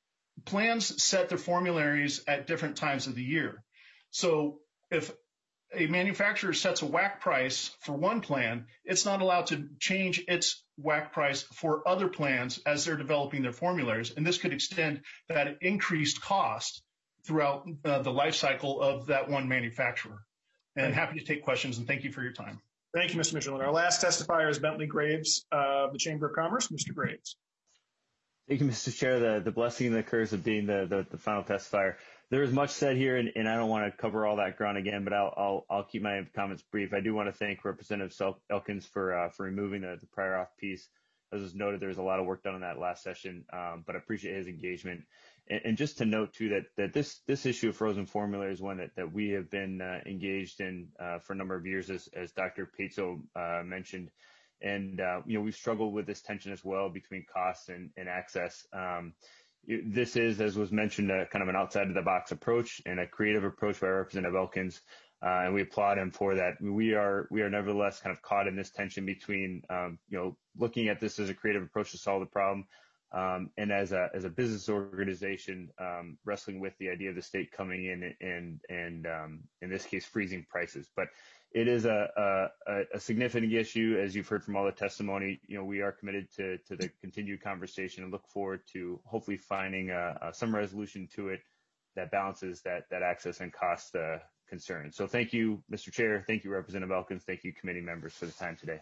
U: plans set their formularies at different times of the year. So if a manufacturer sets a W A C price for one plan, it's not allowed to change its W A C price for other plans as they're developing their formularies. And this could extend that increased cost throughout uh, the life cycle of that one manufacturer. And happy to take questions, and thank you for your time.
A: Thank you, Mister Michelin. Our last testifier is Bentley Graves of the Chamber of Commerce. Mister Graves.
J: Thank you, Mister Chair. The, the blessing and the curse of being the, the, the final testifier. There is much said here, and, and I don't want to cover all that ground again, but I'll, I'll, I'll keep my comments brief. I do want to thank Representative Elkins for, uh, for removing the, the prior auth piece. As was noted, there was a lot of work done on that last session, um, but I appreciate his engagement. And, and just to note, too, that, that this, this issue of frozen formula is one that, that we have been uh, engaged in uh, for a number of years, as, as Doctor Pezzo uh, mentioned. And, uh, you know, we've struggled with this tension as well between costs and, and access. Um, this is, as was mentioned, a kind of an outside of the box approach and a creative approach by Representative Elkins. Uh, and we applaud him for that. We are, we are nevertheless kind of caught in this tension between, um, you know, looking at this as a creative approach to solve the problem, um, and as a, as a business organization, um, wrestling with the idea of the state coming in and, and, um, in this case, freezing prices. But it is a, a, a significant issue, as you've heard from all the testimony. You know, we are committed to, to the continued conversation and look forward to hopefully finding a, a, some resolution to it that balances that, that access and cost uh, concern. So thank you, Mister Chair. Thank you, Representative Elkins. Thank you, committee members, for the time today.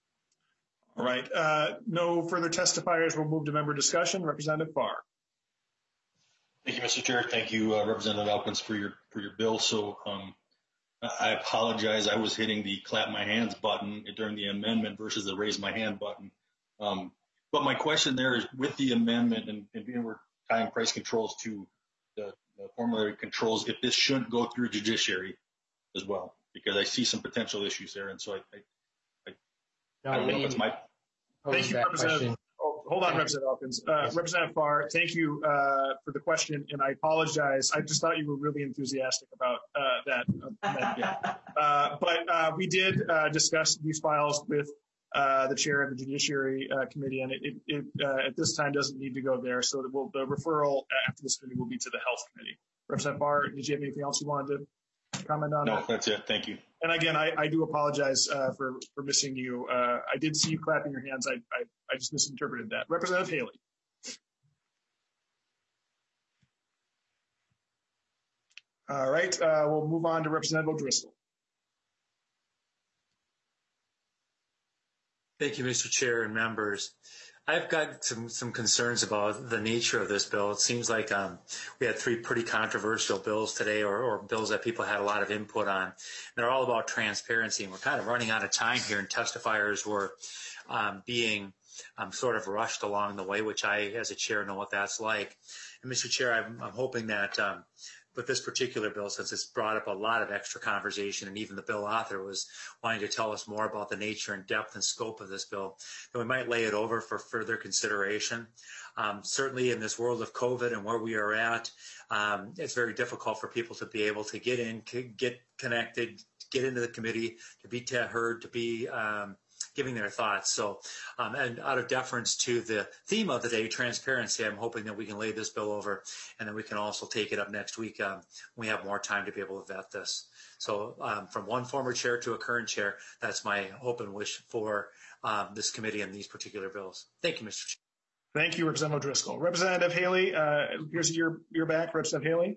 A: All right. Uh, no further testifiers. We'll move to member discussion. Representative Farr.
H: Thank you, Mister Chair. Thank you, uh, Representative Elkins, for your for your bill. So um, I apologize. I was hitting the clap my hands button during the amendment versus the raise my hand button. Um, but my question there is, with the amendment and, and being we're tying price controls to the, the formulary controls, if this shouldn't go through judiciary as well, because I see some potential issues there. And so I, I, I,
G: no,
H: I don't know if it's my.
A: Thank you, Representative. Oh, hold on, Representative Elkins. Uh, Representative Farr, thank you uh, for the question, and I apologize. I just thought you were really enthusiastic about uh, that amendment. Uh, but uh, we did uh, discuss these files with uh, the chair of the Judiciary uh, Committee, and it, it, it uh, at this time doesn't need to go there. So the, we'll, the referral after this committee will be to the Health Committee. Representative Farr, did you have anything else you wanted to comment on?
H: No,
A: that?
H: that's it. Thank you.
A: And again, I, I do apologize uh, for, for missing you. Uh, I did see you clapping your hands. I, I, I just misinterpreted that. Representative Haley. All right, uh, we'll move on to Representative O'Driscoll.
P: Thank you, Mister Chair and members. I've got some, some concerns about the nature of this bill. It seems like um, we had three pretty controversial bills today, or, or bills that people had a lot of input on. And they're all about transparency, and we're kind of running out of time here, and testifiers were um, being um, sort of rushed along the way, which I, as a chair, know what that's like. And Mister Chair, I'm, I'm hoping that um, with this particular bill, since it's brought up a lot of extra conversation, and even the bill author was wanting to tell us more about the nature and depth and scope of this bill, then we might lay it over for further consideration. Um, certainly in this world of COVID and where we are at, um, it's very difficult for people to be able to get in, get connected, get into the committee, to be heard, to be um, giving their thoughts. So, um, and out of deference to the theme of the day, transparency, I'm hoping that we can lay this bill over, and then we can also take it up next week um, when we have more time to be able to vet this. So um, from one former chair to a current chair, that's my hope and wish for um, this committee and these particular bills. Thank you, Mister Chair.
A: Thank you, Representative O'Driscoll. Representative Haley, uh, here's your, your back. Representative Haley.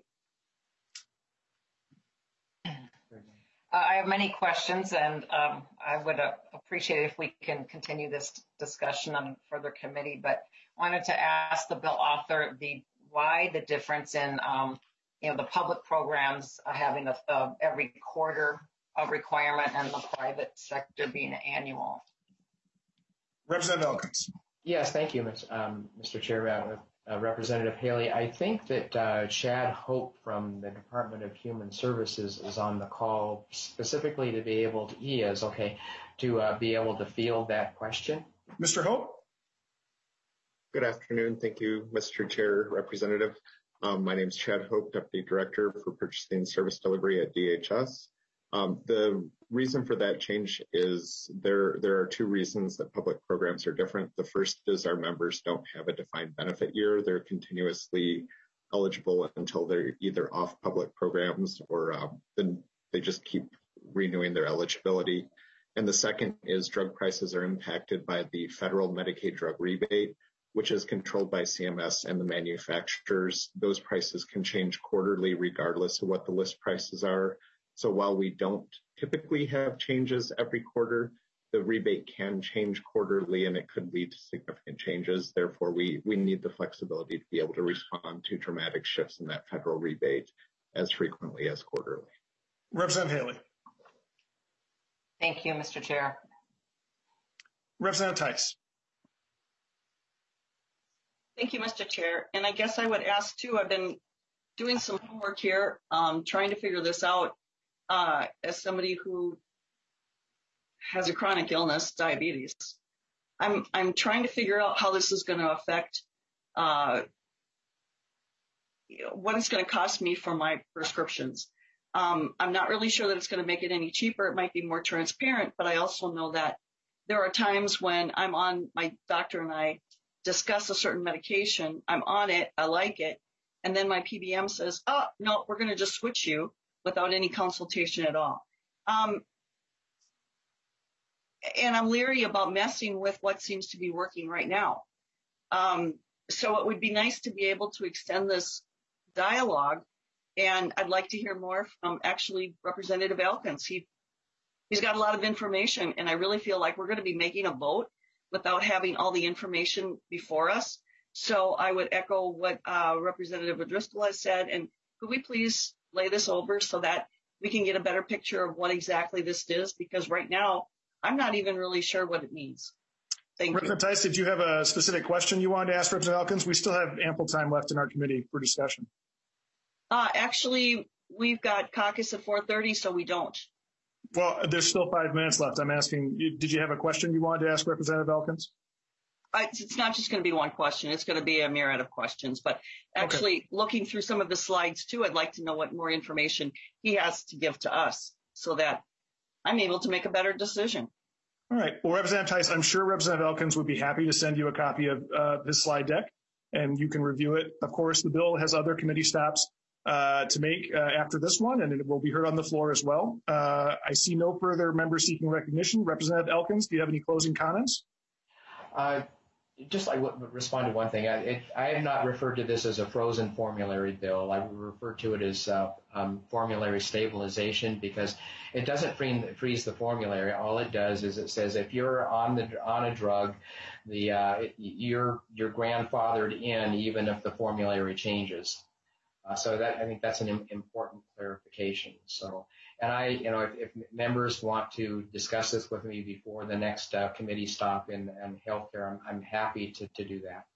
E: Uh, I have many questions, and um, I would uh, appreciate if we can continue this discussion on further committee, but wanted to ask the bill author the why the difference in um, you know, the public programs uh, having a, uh, every quarter of requirement and the private sector being annual.
A: Representative Elkins.
G: Yes, thank you, um, Mister Chair. Uh, Uh, Representative Haley, I think that uh, Chad Hope from the Department of Human Services is on the call specifically to be able to, he is, okay, to uh, be able to field that question.
A: Mister Hope?
V: Good afternoon. Thank you, Mister Chair, Representative. Um, my name is Chad Hope, Deputy Director for Purchasing and Service Delivery at D H S. Um, the reason for that change is there, there are two reasons that public programs are different. The first is our members don't have a defined benefit year. They're continuously eligible until they're either off public programs or um, then they just keep renewing their eligibility. And the second is drug prices are impacted by the federal Medicaid drug rebate, which is controlled by C M S and the manufacturers. Those prices can change quarterly regardless of what the list prices are. So while we don't typically have changes every quarter, the rebate can change quarterly and it could lead to significant changes. Therefore, we, we need the flexibility to be able to respond to dramatic shifts in that federal rebate as frequently as quarterly.
A: Representative Haley.
E: Thank you, Mister Chair.
A: Representative Tice.
F: Thank you, Mister Chair. And I guess I would ask too, I've been doing some homework here, um, trying to figure this out uh, as somebody who has a chronic illness, diabetes. I'm, I'm trying to figure out how this is going to affect uh, you know, what it's going to cost me for my prescriptions. Um, I'm not really sure that it's going to make it any cheaper. It might be more transparent, but I also know that there are times when I'm on, my doctor and I discuss a certain medication, I'm on it, I like it, and then my P B M says, oh, no, we're going to just switch you without any consultation at all. Um, and I'm leery about messing with what seems to be working right now. Um, so it would be nice to be able to extend this dialogue, and I'd like to hear more from actually Representative Elkins. He, he's got a lot of information, and I really feel like we're going to be making a vote without having all the information before us. So I would echo what uh, Representative O'Driscoll has said, and could we please lay this over so that we can get a better picture of what exactly this is, because right now I'm not even really sure what it means. Thank
A: Representative
F: you.
A: Tice, did you have a specific question you wanted to ask Representative Elkins? We still have ample time left in our committee for discussion.
F: Uh, actually, we've got caucus at four thirty, so we don't.
A: Well, there's still five minutes left. I'm asking, did you have a question you wanted to ask Representative Elkins?
F: I, it's not just going to be one question. It's going to be a myriad of questions. But actually, okay. Looking through some of the slides, too, I'd like to know what more information he has to give to us so that I'm able to make a better decision.
A: All right. Well, Representative Tice, I'm sure Representative Elkins would be happy to send you a copy of uh, this slide deck, and you can review it. Of course, the bill has other committee stops uh, to make uh, after this one, and it will be heard on the floor as well. Uh, I see no further members seeking recognition. Representative Elkins, do you have any closing comments?
G: Uh, just I would respond to one thing. I, it, I have not referred to this as a frozen formulary bill. I would refer to it as uh, um, formulary stabilization, because it doesn't free, freeze the formulary. All it does is it says if you're on the on a drug, the uh, it, you're you're grandfathered in even if the formulary changes. Uh, so that I think that's an im- important clarification. So, and I, you know, if, if members want to discuss this with me before the next uh, committee stop in, in healthcare, I'm, I'm happy to, to do that.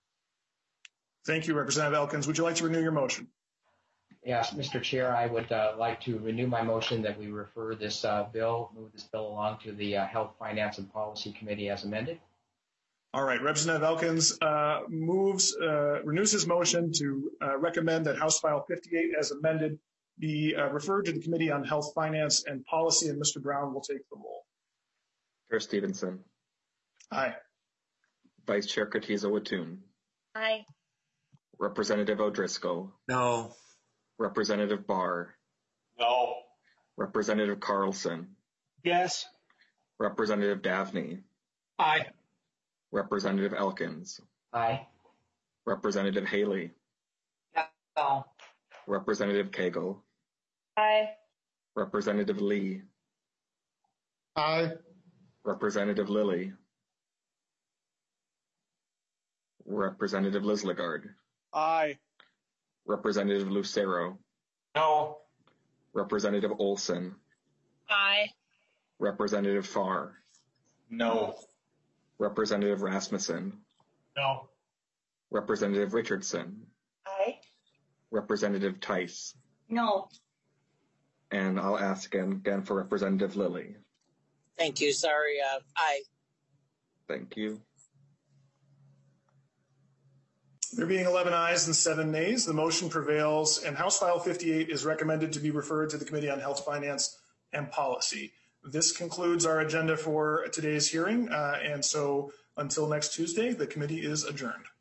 A: Thank you, Representative Elkins. Would you like to renew your motion?
G: Yes, Mister Chair, I would uh, like to renew my motion that we refer this uh, bill, move this bill along to the uh, Health, Finance, and Policy Committee as amended.
A: All right, Representative Elkins uh, moves, uh, renews his motion to uh, recommend that House File fifty-eight as amended be uh, referred to the Committee on Health, Finance, and Policy, and Mister Brown will take the roll.
B: Chair Stevenson.
A: Aye.
B: Vice Chair Katiza-Wattoon.
F: Aye.
B: Representative O'Driscoll.
P: No.
B: Representative Barr.
M: No.
B: Representative Carlson.
M: Yes.
B: Representative Davnie.
N: Aye.
B: Representative Elkins.
G: Aye.
B: Representative Haley.
E: No.
B: Representative Cagle.
F: Aye.
B: Representative Lee.
Q: Aye.
B: Representative Lilly. Representative Lislegard.
M: Aye.
B: Representative Lucero.
M: No.
B: Representative Olson.
F: Aye.
B: Representative Farr.
H: No.
B: Representative Rasmussen.
M: No.
B: Representative Richardson.
F: Aye.
B: Representative Tice.
F: No.
B: And I'll ask again, again for Representative Lilly.
F: Thank you. Sorry. Uh, aye.
B: Thank you.
A: There being eleven ayes and seven nays, the motion prevails, and House File fifty-eight is recommended to be referred to the Committee on Health, Finance, and Policy. This concludes our agenda for today's hearing, uh, and so until next Tuesday, the committee is adjourned.